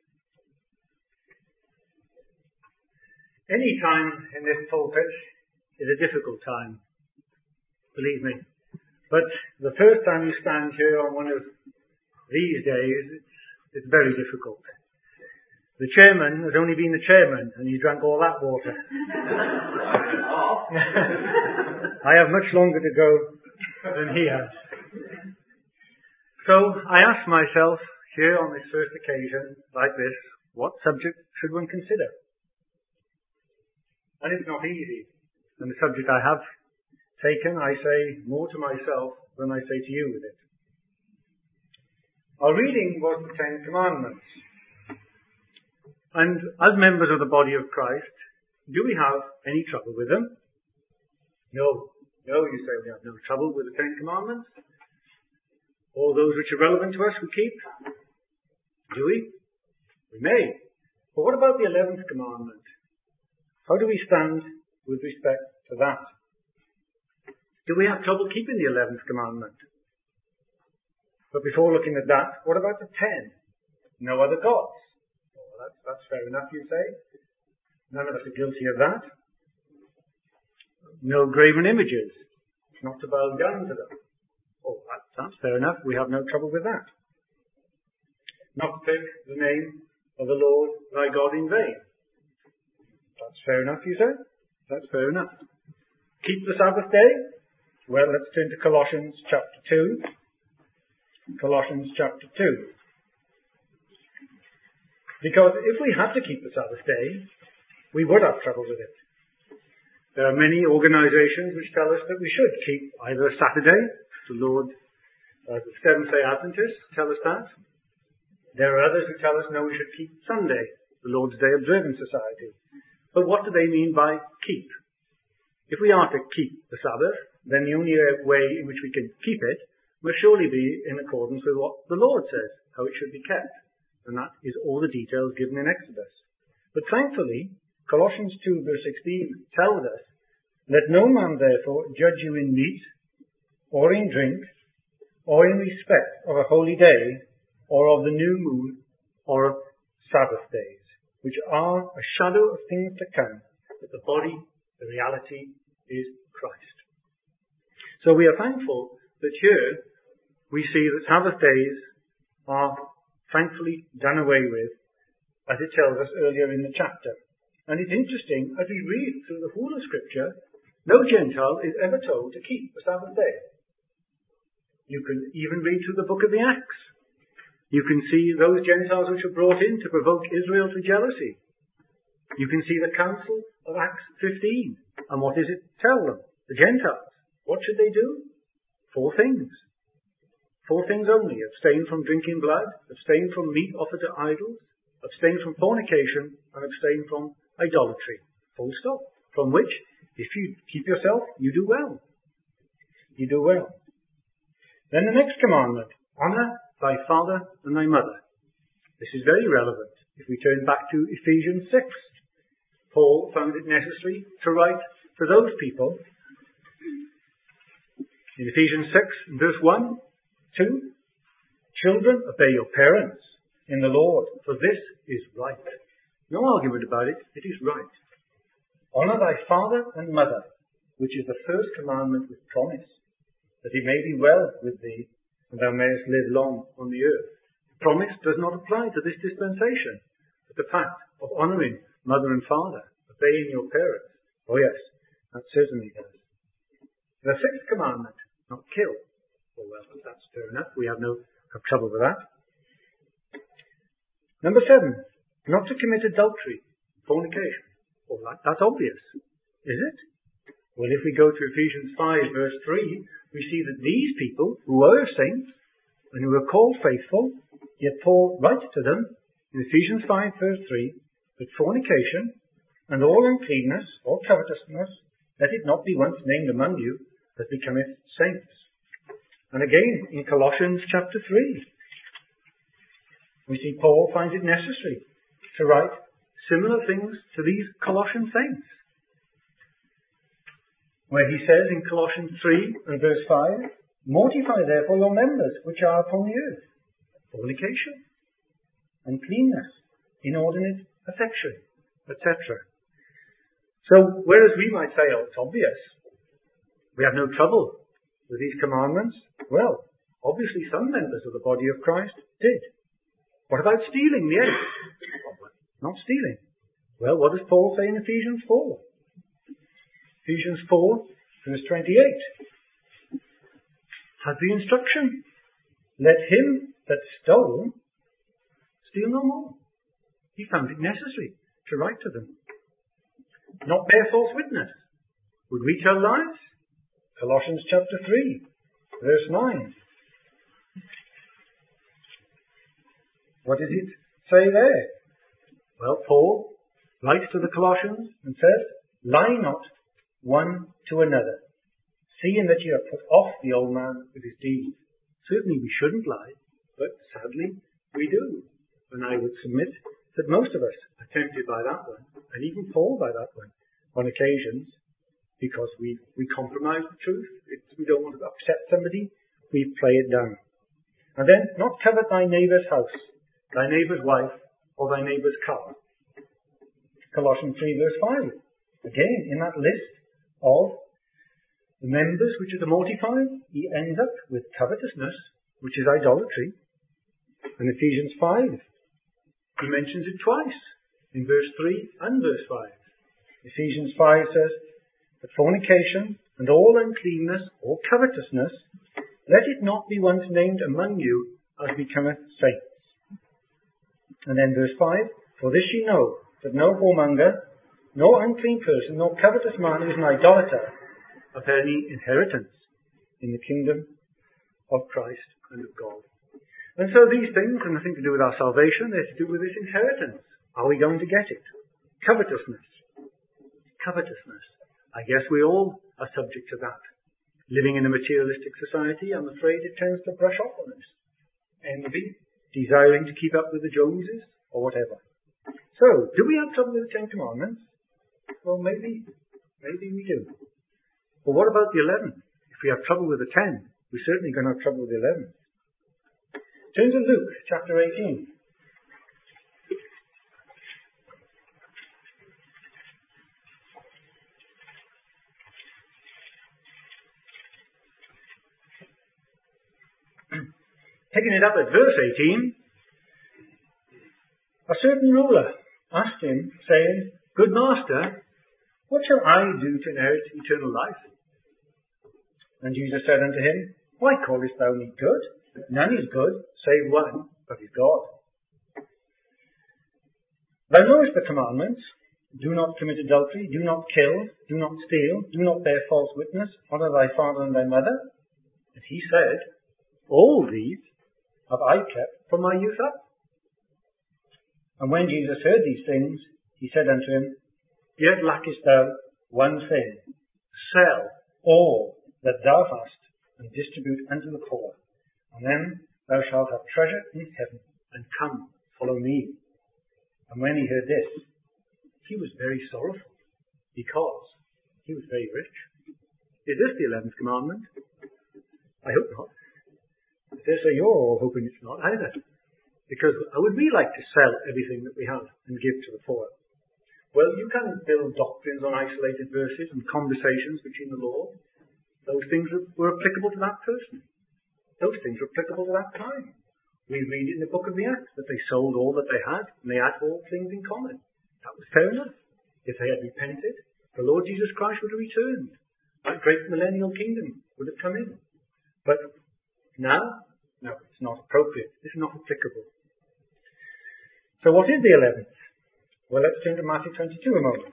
Any time in this pulpit is a difficult time, believe me. But the first time you stand here on one of these days, it's very difficult. The chairman has only been the chairman and he drank all that water. I have much longer to go than he has. So I asked myself here on this first occasion like this, what subject should one consider? And it's not easy. And the subject I have taken, I say more to myself than I say to you with it. Our reading was the Ten Commandments. And as members of the body of Christ, do we have any trouble with them? No. No, you say we have no trouble with the Ten Commandments. All those which are relevant to us we keep. Do we? We may. But what about the 11th commandment? How do we stand with respect to that? Do we have trouble keeping the 11th commandment? But before looking at that, what about the 10? No other gods. That's fair enough, you say. None of us are guilty of that. No graven images. Not to bow down to them. Oh, that's fair enough. We have no trouble with that. Not to take the name of the Lord thy God in vain. That's fair enough, you say. That's fair enough. Keep the Sabbath day. Well, let's turn to Colossians chapter 2. Colossians chapter 2. Because if we had to keep the Sabbath day, we would have trouble with it. There are many organizations which tell us that we should keep either a Saturday, the Lord, the Seventh-day Adventists tell us that. There are others who tell us, no, we should keep Sunday, the Lord's Day Observance Society. But what do they mean by keep? If we are to keep the Sabbath, then the only way in which we can keep it must surely be in accordance with what the Lord says, how it should be kept. And that is all the details given in Exodus. But thankfully, Colossians 2 verse 16 tells us, let no man therefore judge you in meat, or in drink, or in respect of a holy day, or of the new moon, or of Sabbath days, which are a shadow of things to come, but the body, the reality, is Christ. So we are thankful that here we see that Sabbath days are thankfully done away with, as it tells us earlier in the chapter. And it's interesting, as we read through the whole of Scripture, no Gentile is ever told to keep the Sabbath day. You can even read through the book of the Acts. You can see those Gentiles which were brought in to provoke Israel to jealousy. You can see the council of Acts 15. And what does it tell them? The Gentiles. What should they do? 4 things. 4 things only. Abstain from drinking blood, abstain from meat offered to idols, abstain from fornication, and abstain from idolatry. Full stop. From which, if you keep yourself, you do well. You do well. Then the next commandment, honour thy father and thy mother. This is very relevant. If we turn back to Ephesians 6, Paul found it necessary to write to those people. In Ephesians 6, verse 1, 2, children, obey your parents in the Lord, for this is right. No argument about it, it is right. Honour thy father and mother, which is the first commandment with promise, that it may be well with thee, and thou mayest live long on the earth. The promise does not apply to this dispensation, but the fact of honouring mother and father, obeying your parents. Oh yes, that certainly does. The sixth commandment, not kill. Oh well, that's fair enough. We have no trouble with that. Number 7, not to commit adultery, fornication. Well, that's obvious, is it? Well, if we go to Ephesians 5 verse 3, we see that these people who were saints and who were called faithful, yet Paul writes to them in Ephesians 5 verse 3 that fornication and all uncleanness or covetousness, let it not be once named among you as becometh saints. And again in Colossians chapter 3, we see Paul finds it necessary to write similar things to these Colossian saints, where he says in Colossians 3 and verse 5, mortify therefore your members which are upon the earth, fornication, uncleanness, inordinate affection, etc. So, whereas we might say, oh, it's obvious, we have no trouble with these commandments, well, obviously some members of the body of Christ did. What about stealing, the eighth? Not stealing. Well, what does Paul say in Ephesians 4? Ephesians 4, verse 28. Has the instruction, let him that stole steal no more. He found it necessary to write to them. Not bear false witness. Would we tell lies? Colossians chapter 3, verse 9. What does it say there? Well, Paul writes to the Colossians and says, lie not one to another, seeing that you have put off the old man with his deeds. Certainly we shouldn't lie, but sadly we do. And I would submit that most of us are tempted by that one, and even fall by that one on occasions, because we compromise the truth. We don't want to upset somebody. We play it down. And then, not covet thy neighbour's house, thy neighbour's wife, or thy neighbour's car. Colossians 3 verse 5. Again, in that list of the members which are to mortify, he ends up with covetousness, which is idolatry. In Ephesians 5, he mentions it twice, in verse 3 and verse 5. Ephesians 5 says, that fornication and all uncleanness or covetousness, let it not be once named among you as becometh saints. And then verse 5, for this ye know, that no whoremonger, no unclean person, nor covetous man who is an idolater, have any inheritance in the kingdom of Christ and of God. And so these things have nothing to do with our salvation, they're to do with this inheritance. Are we going to get it? Covetousness. Covetousness. I guess we all are subject to that. Living in a materialistic society, I'm afraid it tends to brush off on us. Envy, desiring to keep up with the Joneses, or whatever. So, do we have trouble with the 10 Commandments? Well, maybe we do. But what about the 11? If we have trouble with the 10, we're certainly going to have trouble with the 11. Turn to Luke chapter 18. Taking it up at verse 18, a certain ruler asked him, saying, Good master, what shall I do to inherit eternal life? And Jesus said unto him, Why callest thou me good? None is good, save one, that is God. Thou knowest the commandments. Do not commit adultery, do not kill, do not steal, do not bear false witness, honour thy father and thy mother. And he said, All these have I kept from my youth up. And when Jesus heard these things, he said unto him, Yet lackest thou one thing. Sell all that thou hast, and distribute unto the poor. And then thou shalt have treasure in heaven, and come, follow me. And when he heard this, he was very sorrowful, because he was very rich. Is this the 11th commandment? I hope not. I dare say you're all hoping it's not either. Because would we like to sell everything that we have and give to the poor? Well, you can build doctrines on isolated verses and conversations between the Lord. Those things were applicable to that person. Those things were applicable to that time. We read in the book of the Acts that they sold all that they had and they had all things in common. That was fair enough. If they had repented, the Lord Jesus Christ would have returned. that great millennial kingdom would have come in. But now, no, it's not appropriate. It's not applicable. So what is the 11th? Well, let's turn to Matthew 22 a moment.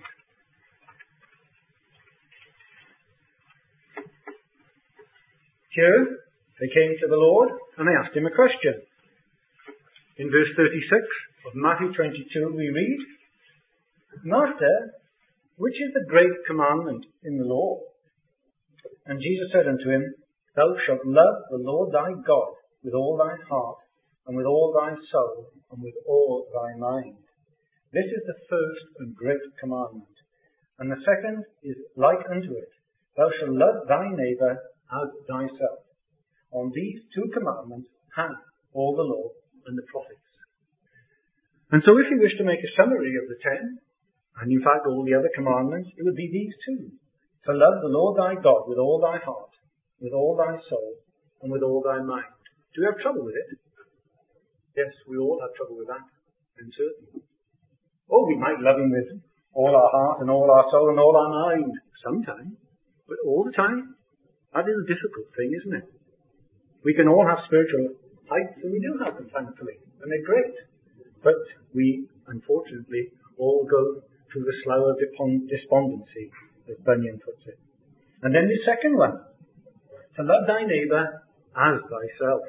Here, they came to the Lord and they asked him a question. In verse 36 of Matthew 22 we read, Master, which is the great commandment in the law? And Jesus said unto him, Thou shalt love the Lord thy God with all thy heart, and with all thy soul, and with all thy mind. This is the first and great commandment. And the second is like unto it. Thou shalt love thy neighbour as thyself. On these two commandments hang all the law and the prophets. And so if you wish to make a summary of the 10, and in fact all the other commandments, it would be these two. To love the Lord thy God with all thy heart, with all thy soul, and with all thy mind. Do you have trouble with it? Yes, we all have trouble with that, and certainly. Oh, we might love him with all our heart and all our soul and all our mind sometimes, but all the time, that is a difficult thing, isn't it? We can all have spiritual heights, and we do have them, thankfully, and they're great. But we, unfortunately, all go through the slough of despondency, as Bunyan puts it. And then the second one, to love thy neighbour as thyself.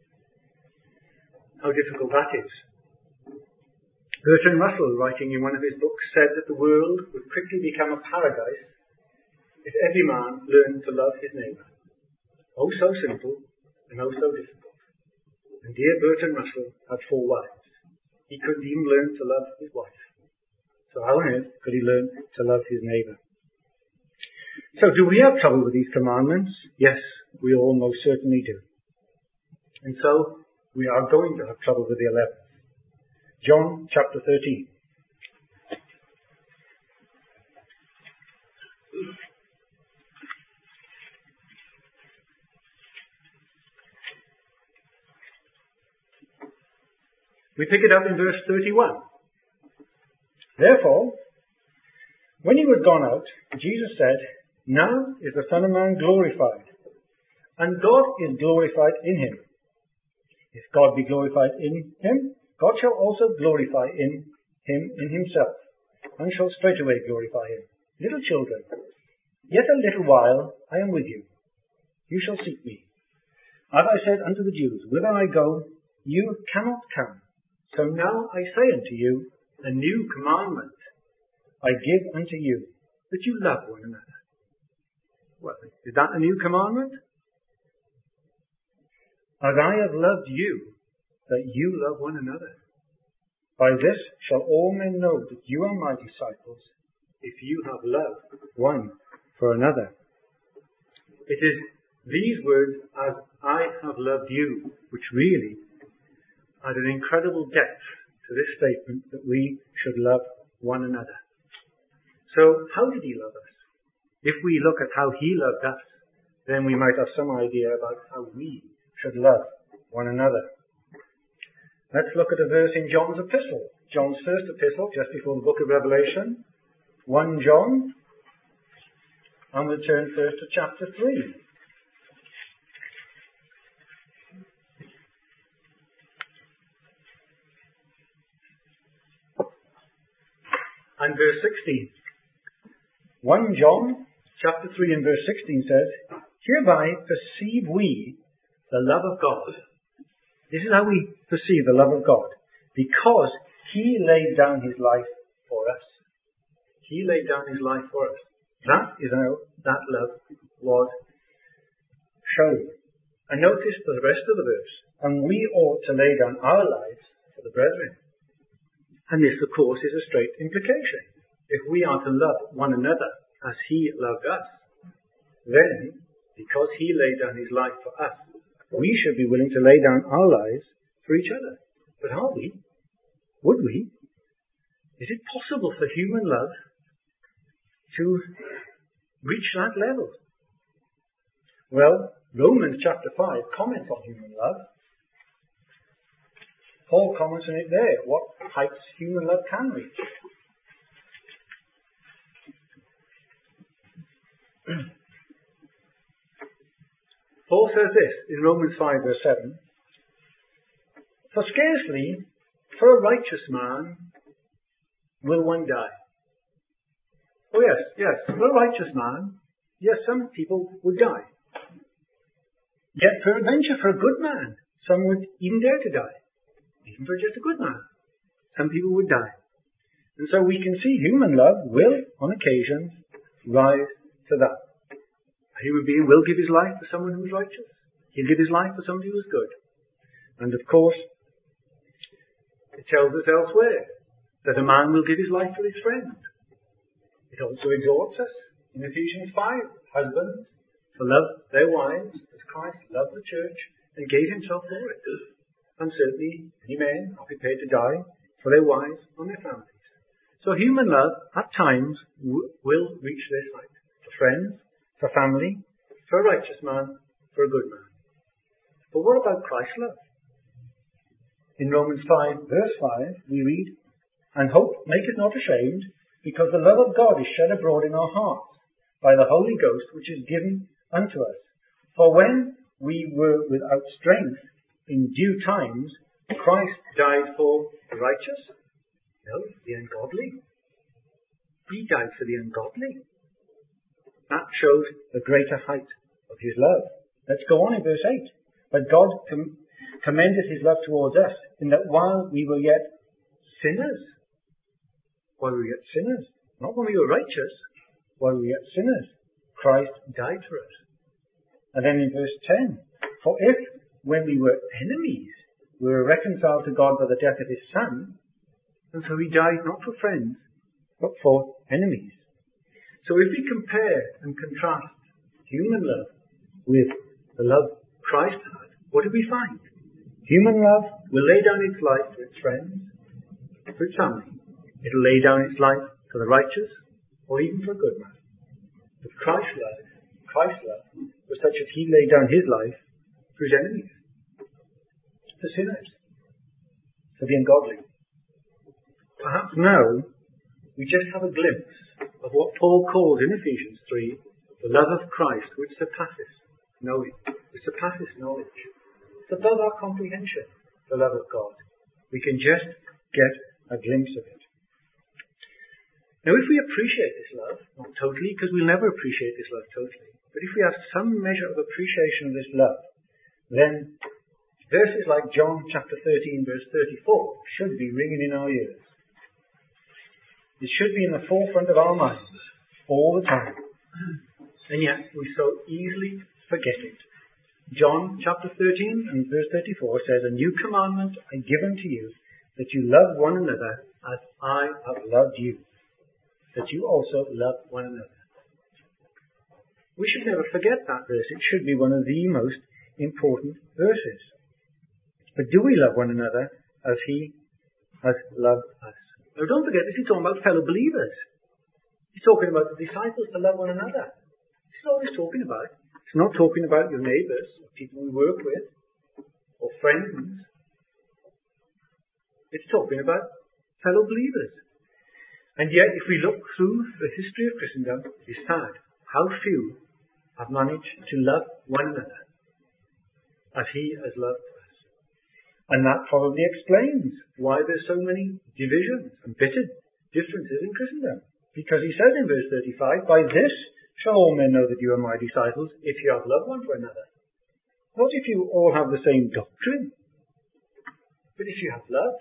How difficult that is. Bertrand Russell, writing in one of his books, said that the world would quickly become a paradise if every man learned to love his neighbour. Oh, so simple, and oh, so difficult. And dear Bertrand Russell had 4 wives. He couldn't even learn to love his wife. So how on earth could he learn to love his neighbour? So do we have trouble with these commandments? Yes, we all most certainly do. And so we are going to have trouble with the 11th. John chapter 13. We pick it up in verse 31. Therefore, when he was gone out, Jesus said, Now is the Son of Man glorified, and God is glorified in him. If God be glorified in him, God shall also glorify in him in himself, and shall straightway glorify him. Little children, yet a little while I am with you. You shall seek me. As I said unto the Jews, Whither I go, you cannot come. So now I say unto you, a new commandment I give unto you, that you love one another. Well, is that a new commandment? As I have loved you, that you love one another. By this shall all men know that you are my disciples, if you have love one for another. It is these words, as I have loved you, which really add an incredible depth to this statement that we should love one another. So, how did he love us? If we look at how he loved us, then we might have some idea about how we should love one another. Let's look at a verse in John's epistle. John's first epistle, just before the book of Revelation. 1 John. And we'll turn first to chapter 3. And verse 16. 1 John, chapter 3 and verse 16 says, Hereby perceive we the love of God. This is how we perceive the love of God. Because he laid down his life for us. He laid down his life for us. That is how that love was shown. And notice the rest of the verse. And we ought to lay down our lives for the brethren. And this, of course, is a straight implication. If we are to love one another as he loved us, then, because he laid down his life for us, we should be willing to lay down our lives for each other. But are we? Would we? Is it possible for human love to reach that level? Well, Romans chapter 5 comments on human love. Paul comments on it there, what heights human love can reach. Paul says this in Romans 5 verse 7. For scarcely for a righteous man will one die. Oh yes, for a righteous man, yes, some people would die. Yet peradventure for a good man, some would even dare to die. Even for just a good man, some people would die. And so we can see human love will, on occasion, rise to that. A human being will give his life for someone who is righteous. He'll give his life for somebody who is good. And of course, it tells us elsewhere that a man will give his life for his friend. It also exhorts us in Ephesians 5, husbands, to love their wives as Christ loved the church and gave himself for it. And certainly, many men are prepared to die for their wives and their families. So human love, at times, will reach this height. For friends, for family, for a righteous man, for a good man. But what about Christ's love? In Romans 5, verse 5, we read, And hope maketh not ashamed, because the love of God is shed abroad in our hearts, by the Holy Ghost which is given unto us. For when we were without strength, in due times, Christ died for the righteous? No, the ungodly. He died for the ungodly. That shows the greater height of his love. Let's go on in verse 8. But God commended his love towards us, in that while we were yet sinners, not when we were righteous, while we were yet sinners, Christ died for us. And then in verse 10, For if, when we were enemies, we were reconciled to God by the death of his Son, and so he died not for friends, but for enemies. So if we compare and contrast human love with the love Christ had, what do we find? Human love will lay down its life for its friends, for its family. It will lay down its life for the righteous, or even for a good man. But Christ's love was such that he laid down his life for his enemies, for sinners, for the ungodly. Perhaps now we just have a glimpse of what Paul calls in Ephesians 3 the love of Christ which surpasses knowing. It surpasses knowledge. It's above our comprehension, the love of God. We can just get a glimpse of it. Now if we appreciate this love, not totally, because we'll never appreciate this love totally, but if we have some measure of appreciation of this love, then verses like John chapter 13 verse 34 should be ringing in our ears. It should be in the forefront of our minds all the time. And yet we so easily forget it. John chapter 13 and verse 34 says, A new commandment I give unto you, that you love one another as I have loved you, that you also love one another. We should never forget that verse. It should be one of the most important verses. But do we love one another as he has loved us? Now don't forget, this is talking about fellow believers. He's talking about the disciples to love one another. This is all he's talking about. It's not talking about your neighbours, or people we work with, or friends. It's talking about fellow believers. And yet, if we look through the history of Christendom, it's sad how few have managed to love one another as he has loved us. And that probably explains why there's so many divisions and bitter differences in Christendom. Because he says in verse 35, By this shall all men know that you are my disciples, if you have love one for another. Not if you all have the same doctrine, but if you have love.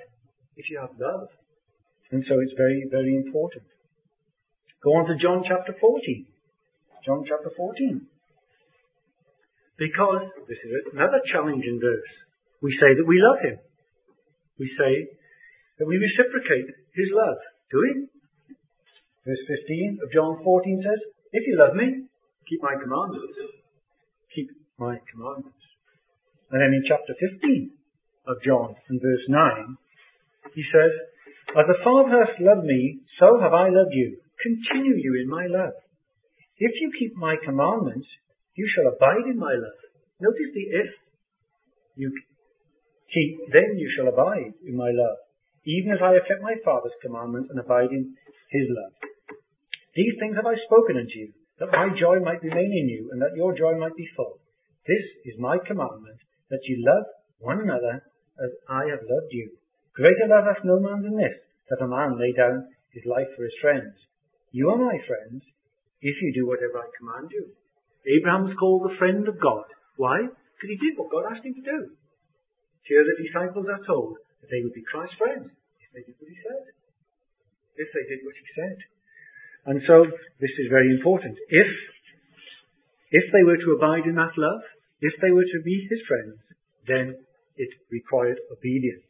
And so it's very, very important. Go on to John chapter 14. John chapter 14. Because this is another challenging verse. We say that we love him. We say that we reciprocate his love. Do we? Verse 15 of John 14 says, If you love me, keep my commandments. Keep my commandments. And then in chapter 15 of John, in verse 9, he says, As the Father hath loved me, so have I loved you. Continue you in my love. If you keep my commandments, you shall abide in my love. Notice the if. You keep, then you shall abide in my love, even as I have kept my Father's commandments and abide in his love. These things have I spoken unto you, that my joy might remain in you, and that your joy might be full. This is my commandment, that you love one another as I have loved you. Greater love hath no man than this, that a man lay down his life for his friends. You are my friends, if you do whatever I command you. Abraham was called the friend of God. Why? Because he did what God asked him to do. Here the disciples are told that they would be Christ's friends if they did what he said. If they did what he said. And so, this is very important. If they were to abide in that love, if they were to be his friends, then it required obedience.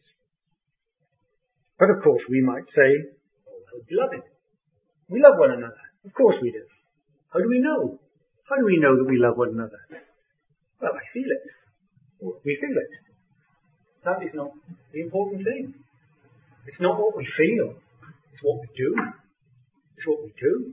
But of course we might say, oh, well, beloved, we love one another. Of course we do. How do we know? How do we know that we love one another? Well, I feel it. We feel it. That is not the important thing. It's not what we feel. It's what we do. It's what we do.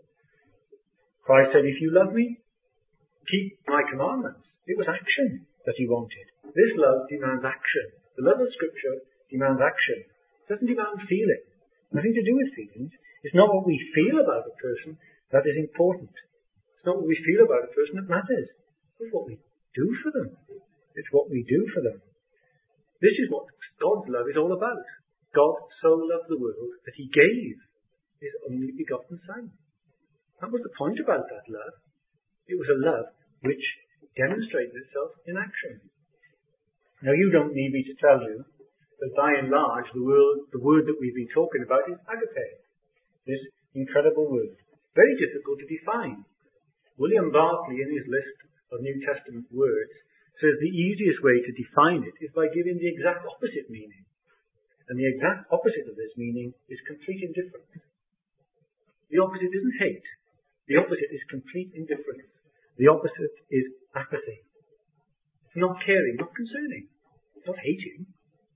Christ said, if you love me, keep my commandments. It was action that he wanted. This love demands action. The love of Scripture demands action. It doesn't demand feeling. Nothing to do with feelings. It's not what we feel about a person that is important. It's not what we feel about a person that matters. It's what we do for them. It's what we do for them. This is what God's love is all about. God so loved the world that he gave his only begotten Son. That was the point about that love. It was a love which demonstrated itself in action. Now you don't need me to tell you that by and large the word that we've been talking about is agape. This incredible word. Very difficult to define. William Barclay, in his list of New Testament words, says the easiest way to define it is by giving the exact opposite meaning. And the exact opposite of this meaning is complete indifference. The opposite isn't hate. The opposite is complete indifference. The opposite is apathy. It's not caring, not concerning. It's not hating.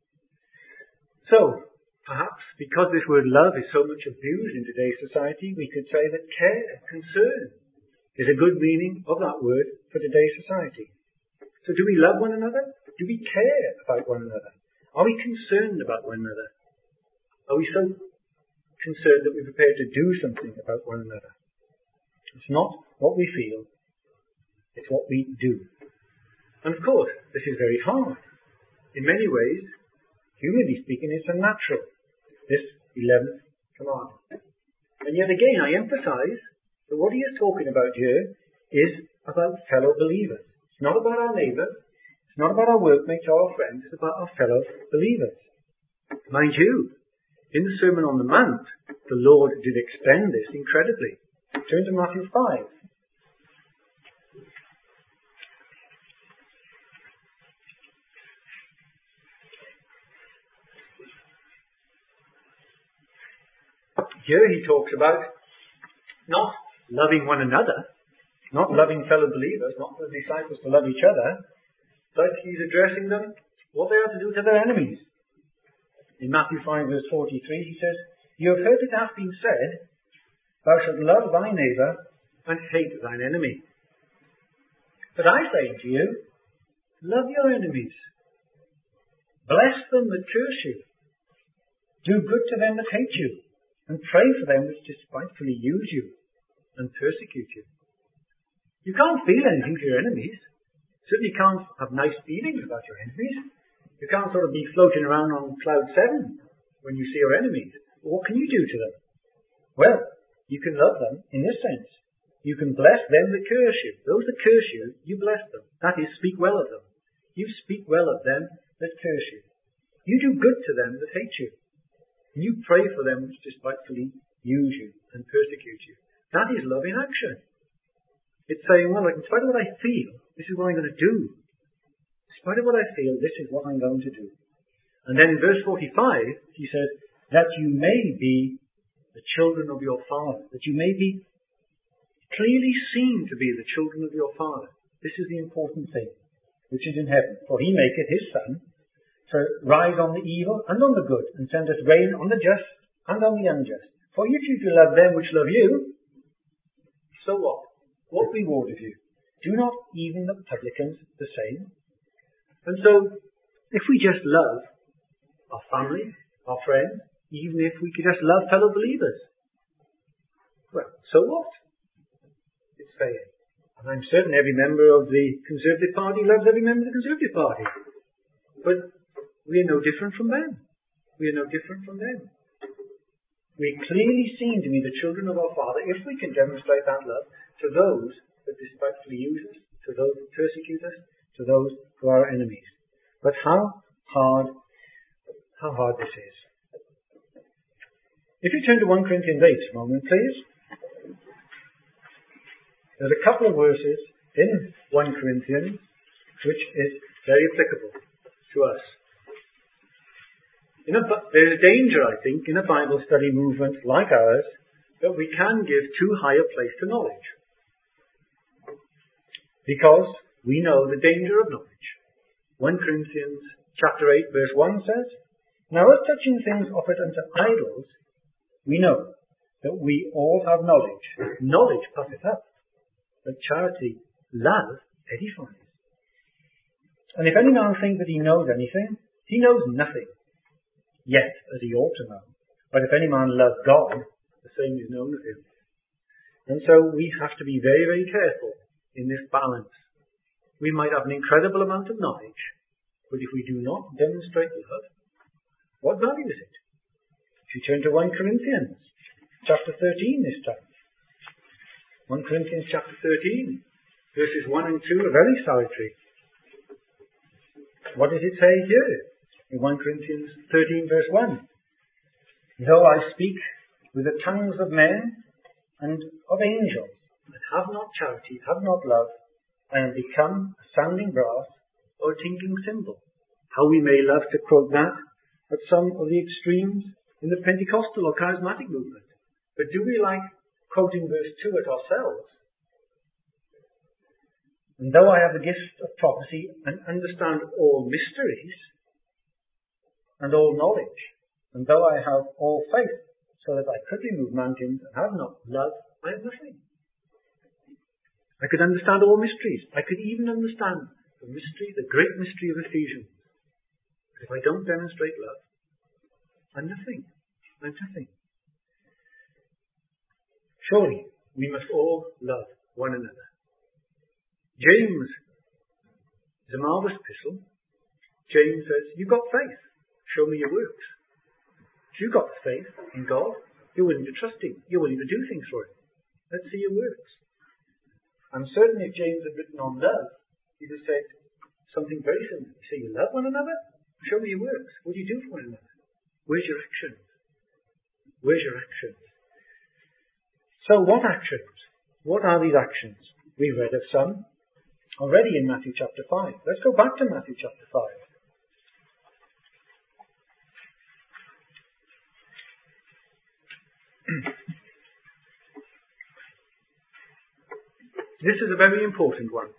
So, perhaps because this word love is so much abused in today's society, we could say that care, concern, is a good meaning of that word for today's society. So do we love one another? Do we care about one another? Are we concerned about one another? Are we so concerned that we're prepared to do something about one another? It's not what we feel, it's what we do. And of course, this is very hard. In many ways, humanly speaking, it's unnatural, this 11th commandment. And yet again, I emphasize that what he is talking about here is about fellow believers. It's not about our neighbours, it's not about our workmates or our friends, it's about our fellow believers. Mind you, in the Sermon on the Mount, the Lord did extend this incredibly. Turn to Matthew 5. Here he talks about not loving one another, not loving fellow believers, not the disciples to love each other, but he's addressing them what they are to do to their enemies. In Matthew 5 verse 43 he says, you have heard it hath been said, thou shalt love thy neighbour and hate thine enemy. But I say unto you, love your enemies. Bless them that curse you. Do good to them that hate you. And pray for them which despitefully use you and persecute you. You can't feel anything for your enemies. Certainly can't have nice feelings about your enemies. You can't sort of be floating around on cloud 7 when you see your enemies. What can you do to them? Well, you can love them in this sense. You can bless them that curse you. Those that curse you, you bless them. That is, speak well of them. You speak well of them that curse you. You do good to them that hate you. And you pray for them which despitefully use you and persecute you. That is love in action. It's saying, well, in spite of what I feel, this is what I'm going to do. In spite of what I feel, this is what I'm going to do. And then in verse 45, he says, that you may be the children of your Father. That you may be clearly seen to be the children of your Father. This is the important thing, which is in heaven. For he maketh his sun to rise on the evil and on the good, and sendeth rain on the just and on the unjust. For if you do love them which love you, so what? What reward have you? Do not even the publicans the same? And so, if we just love our family, our friends, even if we could just love fellow believers, well, so what? It's saying, And I'm certain every member of the Conservative Party loves every member of the Conservative Party. But we are no different from them. We are no different from them. We clearly seem to be the children of our Father if we can demonstrate that love to those that despitefully use us, to those that persecute us, to those who are our enemies. But how hard this is. If you turn to 1 Corinthians 8 a moment, please. There's a couple of verses in 1 Corinthians which is very applicable to us. There's a danger, I think, in a Bible study movement like ours that we can give too high a place to knowledge. Because we know the danger of knowledge. 1 Corinthians chapter 8 verse 1 says, "Now as touching things offered unto idols, we know that we all have knowledge. Knowledge puffeth up, but charity, love, edifies. And if any man think that he knows anything, he knows nothing, yet as he ought to know. But if any man love God, the same is known of him." And so we have to be very, very careful in this balance. We might have an incredible amount of knowledge, but if we do not demonstrate love, what value is it? If you turn to 1 Corinthians chapter 13 this time. 1 Corinthians chapter 13, verses 1 and 2 are very solitary. What does it say here in 1 Corinthians 13 verse 1? "Though I speak with the tongues of men and of angels, but have not charity, have not love, I am become a sounding brass or a tinkling cymbal." How we may love to quote that at some of the extremes in the Pentecostal or charismatic movement. But do we like quoting verse 2 at ourselves? "And though I have the gift of prophecy and understand all mysteries and all knowledge, and though I have all faith so that I could remove mountains and have not love, I have nothing." I could understand all mysteries. I could even understand the mystery, the great mystery of Ephesians. But if I don't demonstrate love, I'm nothing. I'm nothing. Surely we must all love one another. James is a marvellous epistle. James says, "You've got faith. Show me your works." If you've got faith in God, you're willing to trust Him. You're willing to do things for Him. Let's see your works. I'm certain if James had written on love, he'd have said something very similar. You say you love one another? Show me your works. What do you do for one another? Where's your actions? Where's your actions? So what actions? What are these actions? We've read of some already in Matthew chapter 5. Let's go back to Matthew chapter 5. This is a very important one.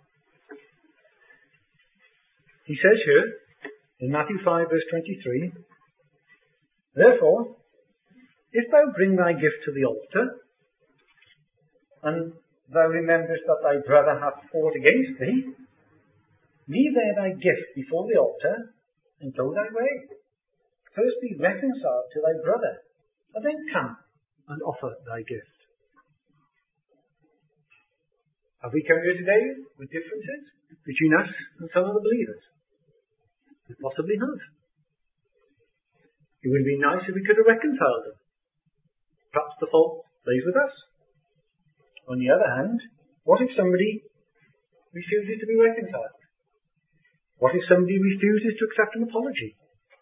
He says here, in Matthew 5 verse 23, "Therefore, if thou bring thy gift to the altar, and thou rememberest that thy brother hath aught against thee, leave there thy gift before the altar, and go thy way. First be reconciled to thy brother, and then come and offer thy gift." Have we come here today with differences between us and some of the believers? We possibly have. It would have been nice if we could have reconciled them. Perhaps the fault lays with us. On the other hand, what if somebody refuses to be reconciled? What if somebody refuses to accept an apology?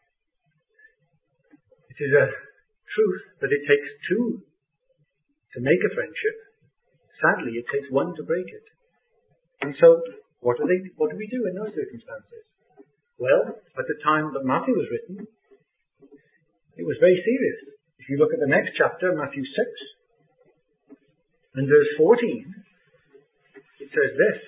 It is a truth that it takes two to make a friendship. Sadly, it takes one to break it. And so, what do we do in those circumstances? Well, at the time that Matthew was written, it was very serious. If you look at the next chapter, Matthew 6, and verse 14, it says this,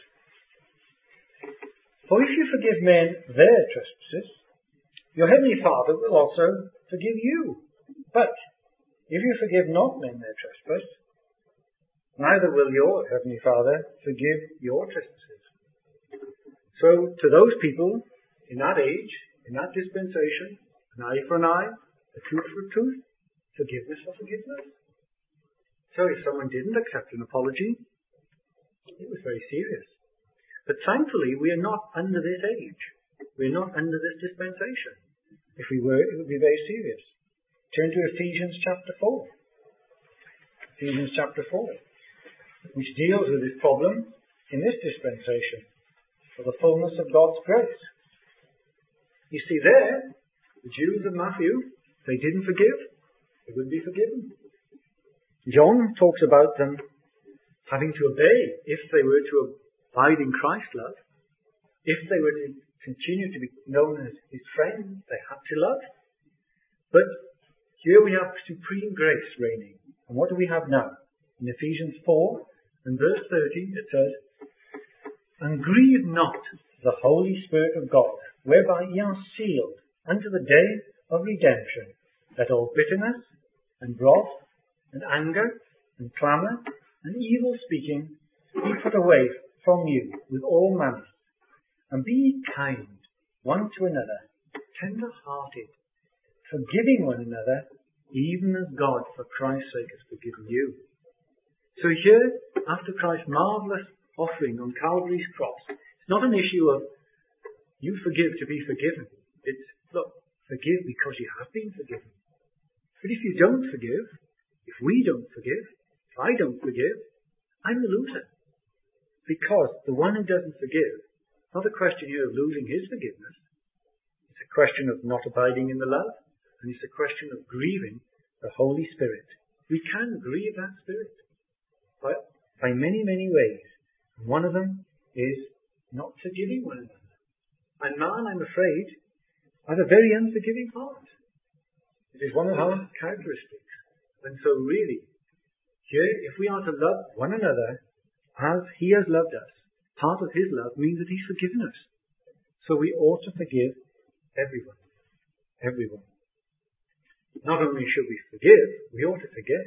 "For if you forgive men their trespasses, your heavenly Father will also forgive you. But if you forgive not men their trespass, neither will your heavenly Father forgive your trespasses." So, to those people in that age, in that dispensation, an eye for an eye, a tooth for a tooth, forgiveness for forgiveness. So if someone didn't accept an apology, It was very serious. But thankfully, we are not under this age. We are not under this dispensation. If we were, it would be very serious. Turn to Ephesians chapter 4. Ephesians chapter 4, which deals with this problem in this dispensation, for the fullness of God's grace. You see there, the Jews of Matthew, they didn't forgive, they would be forgiven. John talks about them having to obey if they were to abide in Christ's love. If they were to continue to be known as his friends, they had to love. But here we have supreme grace reigning. And what do we have now? In Ephesians 4 and verse 30 it says, "And grieve not the Holy Spirit of God, whereby ye are sealed unto the day of redemption. Let all bitterness and wrath and anger and clamour and evil speaking be put away from you with all malice. And be ye kind one to another, tender-hearted, forgiving one another, even as God for Christ's sake has forgiven you." So here, after Christ's marvellous offering on Calvary's cross, it's not an issue of you forgive to be forgiven. It's, look, forgive because you have been forgiven. But if you don't forgive, if we don't forgive, if I don't forgive, I'm the loser. Because the one who doesn't forgive, it's not a question here of losing his forgiveness. It's a question of not abiding in the love, and it's a question of grieving the Holy Spirit. We can grieve that Spirit by many, many ways. And one of them is not forgiving one another. And man, I'm afraid, has a very unforgiving heart. It is one of our characteristics. And so really, here, if we are to love one another as he has loved us, part of his love means that he's forgiven us. So we ought to forgive everyone. Everyone. Not only should we forgive, we ought to forget.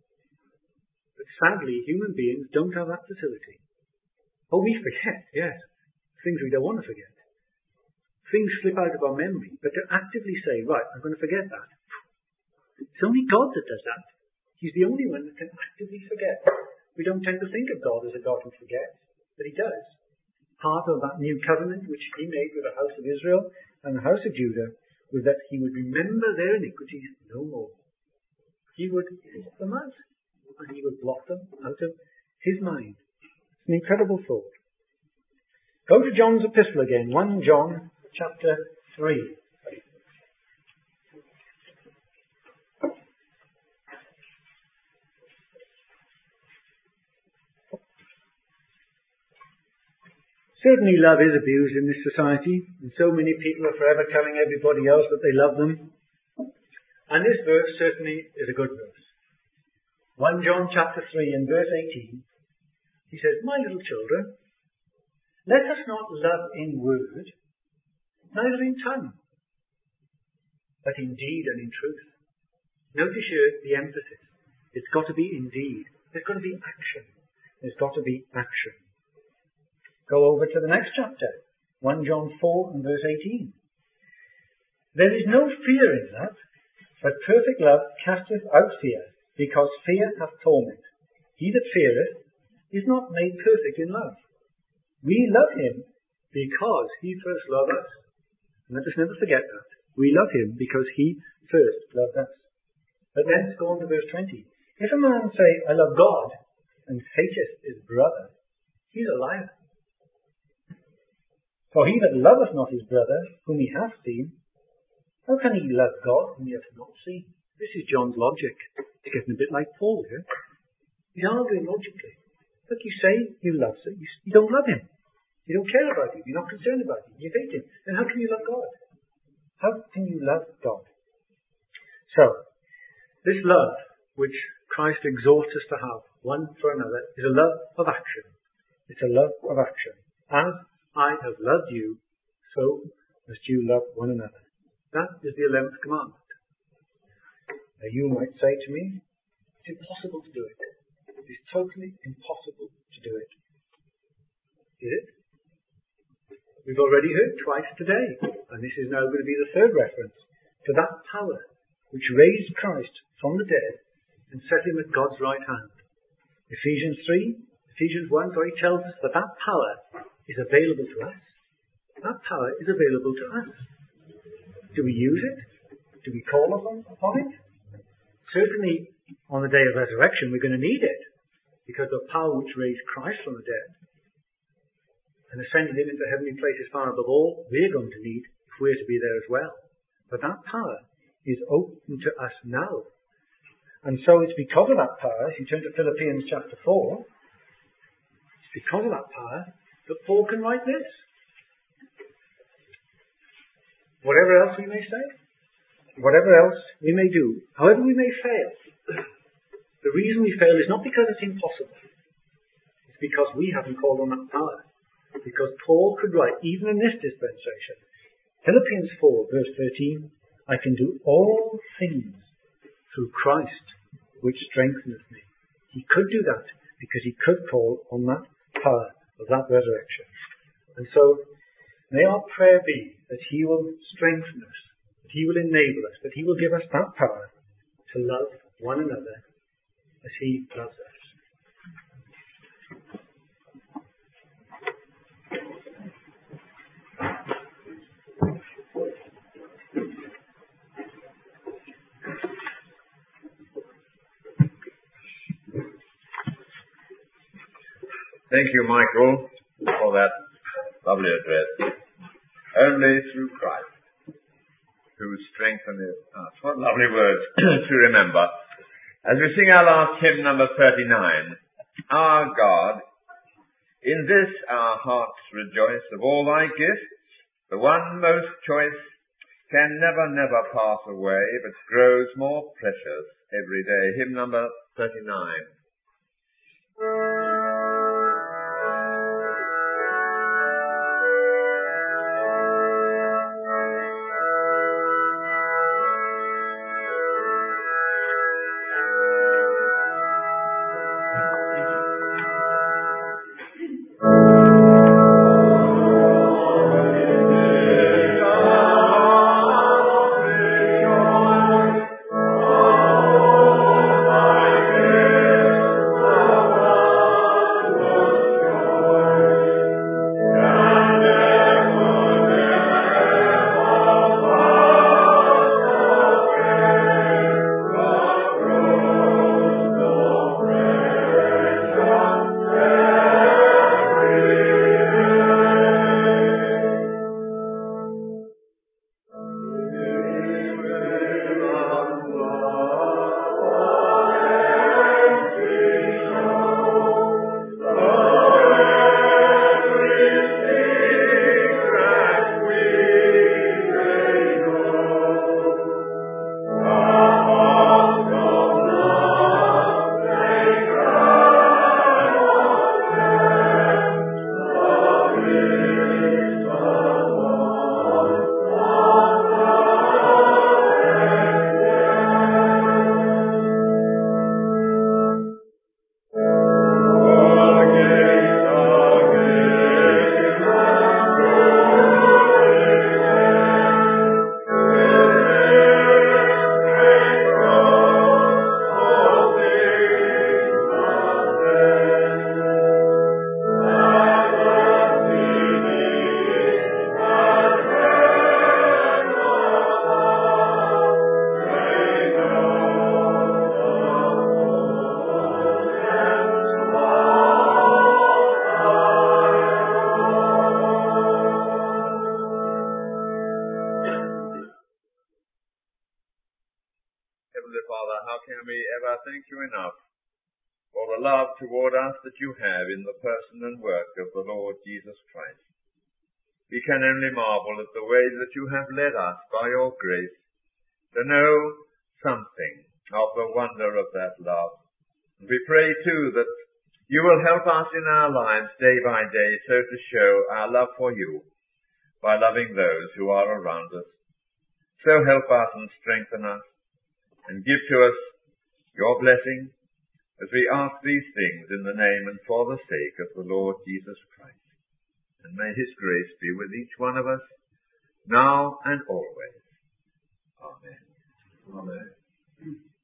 But sadly, human beings don't have that facility. Oh, we forget, yes. Things we don't want to forget. Things slip out of our memory, but to actively say, right, I'm going to forget that. It's only God that does that. He's the only one that can actively forget. We don't tend to think of God as a God who forgets, but he does. Part of that new covenant which he made with the house of Israel and the house of Judah was that he would remember their iniquities no more. He would blot them out, and he would blot them out of his mind. It's an incredible thought. Go to John's epistle again, 1 John chapter 3. Certainly love is abused in this society, and so many people are forever telling everybody else that they love them. And this verse certainly is a good verse. 1 John chapter 3 and verse 18, he says, "My little children, let us not love in word, neither in tongue, but in deed and in truth." Notice here the emphasis. It's got to be in deed. There's got to be action. There's got to be action. Go over to the next chapter, 1 John 4 and verse 18. "There is no fear in love, but perfect love casteth out fear, because fear hath torment. He that feareth is not made perfect in love. We love him because he first loved us." And let us never forget that. We love him because he first loved us. But then let's go on to verse 20. "If a man say, I love God, and hateth his brother, he is a liar. For he that loveth not his brother, whom he hath seen, how can he love God, whom he hath not seen?" This is John's logic. It's getting a bit like Paul here. He's arguing logically. Look, you say you love him. You don't love him. You don't care about him. You're not concerned about him. You hate him. Then how can you love God? How can you love God? So, this love which Christ exhorts us to have one for another is a love of action. It's a love of action. As I have loved you, so must you love one another. That is the 11th commandment. Now you might say to me, it's impossible to do it. It is totally impossible to do it. Is it? We've already heard twice today, and this is now going to be the third reference to that power which raised Christ from the dead and set him at God's right hand. Ephesians 3, Ephesians 1 tells us that that power is available to us. That power is available to us. Do we use it? Do we call upon it? Certainly, on the day of resurrection, we're going to need it, because the power which raised Christ from the dead and ascended him into heavenly places far above all, we're going to need if we're to be there as well. But that power is open to us now. And so it's because of that power, if you turn to Philippians chapter 4, it's because of that power that Paul can write this. Whatever else we may say, whatever else we may do, however we may fail, the reason we fail is not because it's impossible. It's because we haven't called on that power. Because Paul could write, even in this dispensation, Philippians 4 verse 13, I can do all things through Christ, which strengtheneth me. He could do that because he could call on that power of that resurrection. And so, may our prayer be that he will strengthen us, that he will enable us, that he will give us that power to love one another as he loves us. Thank you, Michael, for that lovely address. Only through Christ, who strengtheneth us. What lovely words to remember. As we sing our last hymn, number 39, Our God, in this our hearts rejoice, of all thy gifts, the one most choice can never, never pass away, but grows more precious every day. Hymn number 39. Thank you enough for the love toward us that you have in the person and work of the Lord Jesus Christ. We can only marvel at the way that you have led us by your grace to know something of the wonder of that love. And we pray too that you will help us in our lives day by day so to show our love for you by loving those who are around us. So help us and strengthen us and give to us your blessing as we ask these things in the name and for the sake of the Lord Jesus Christ. And may his grace be with each one of us, now and always. Amen. Amen.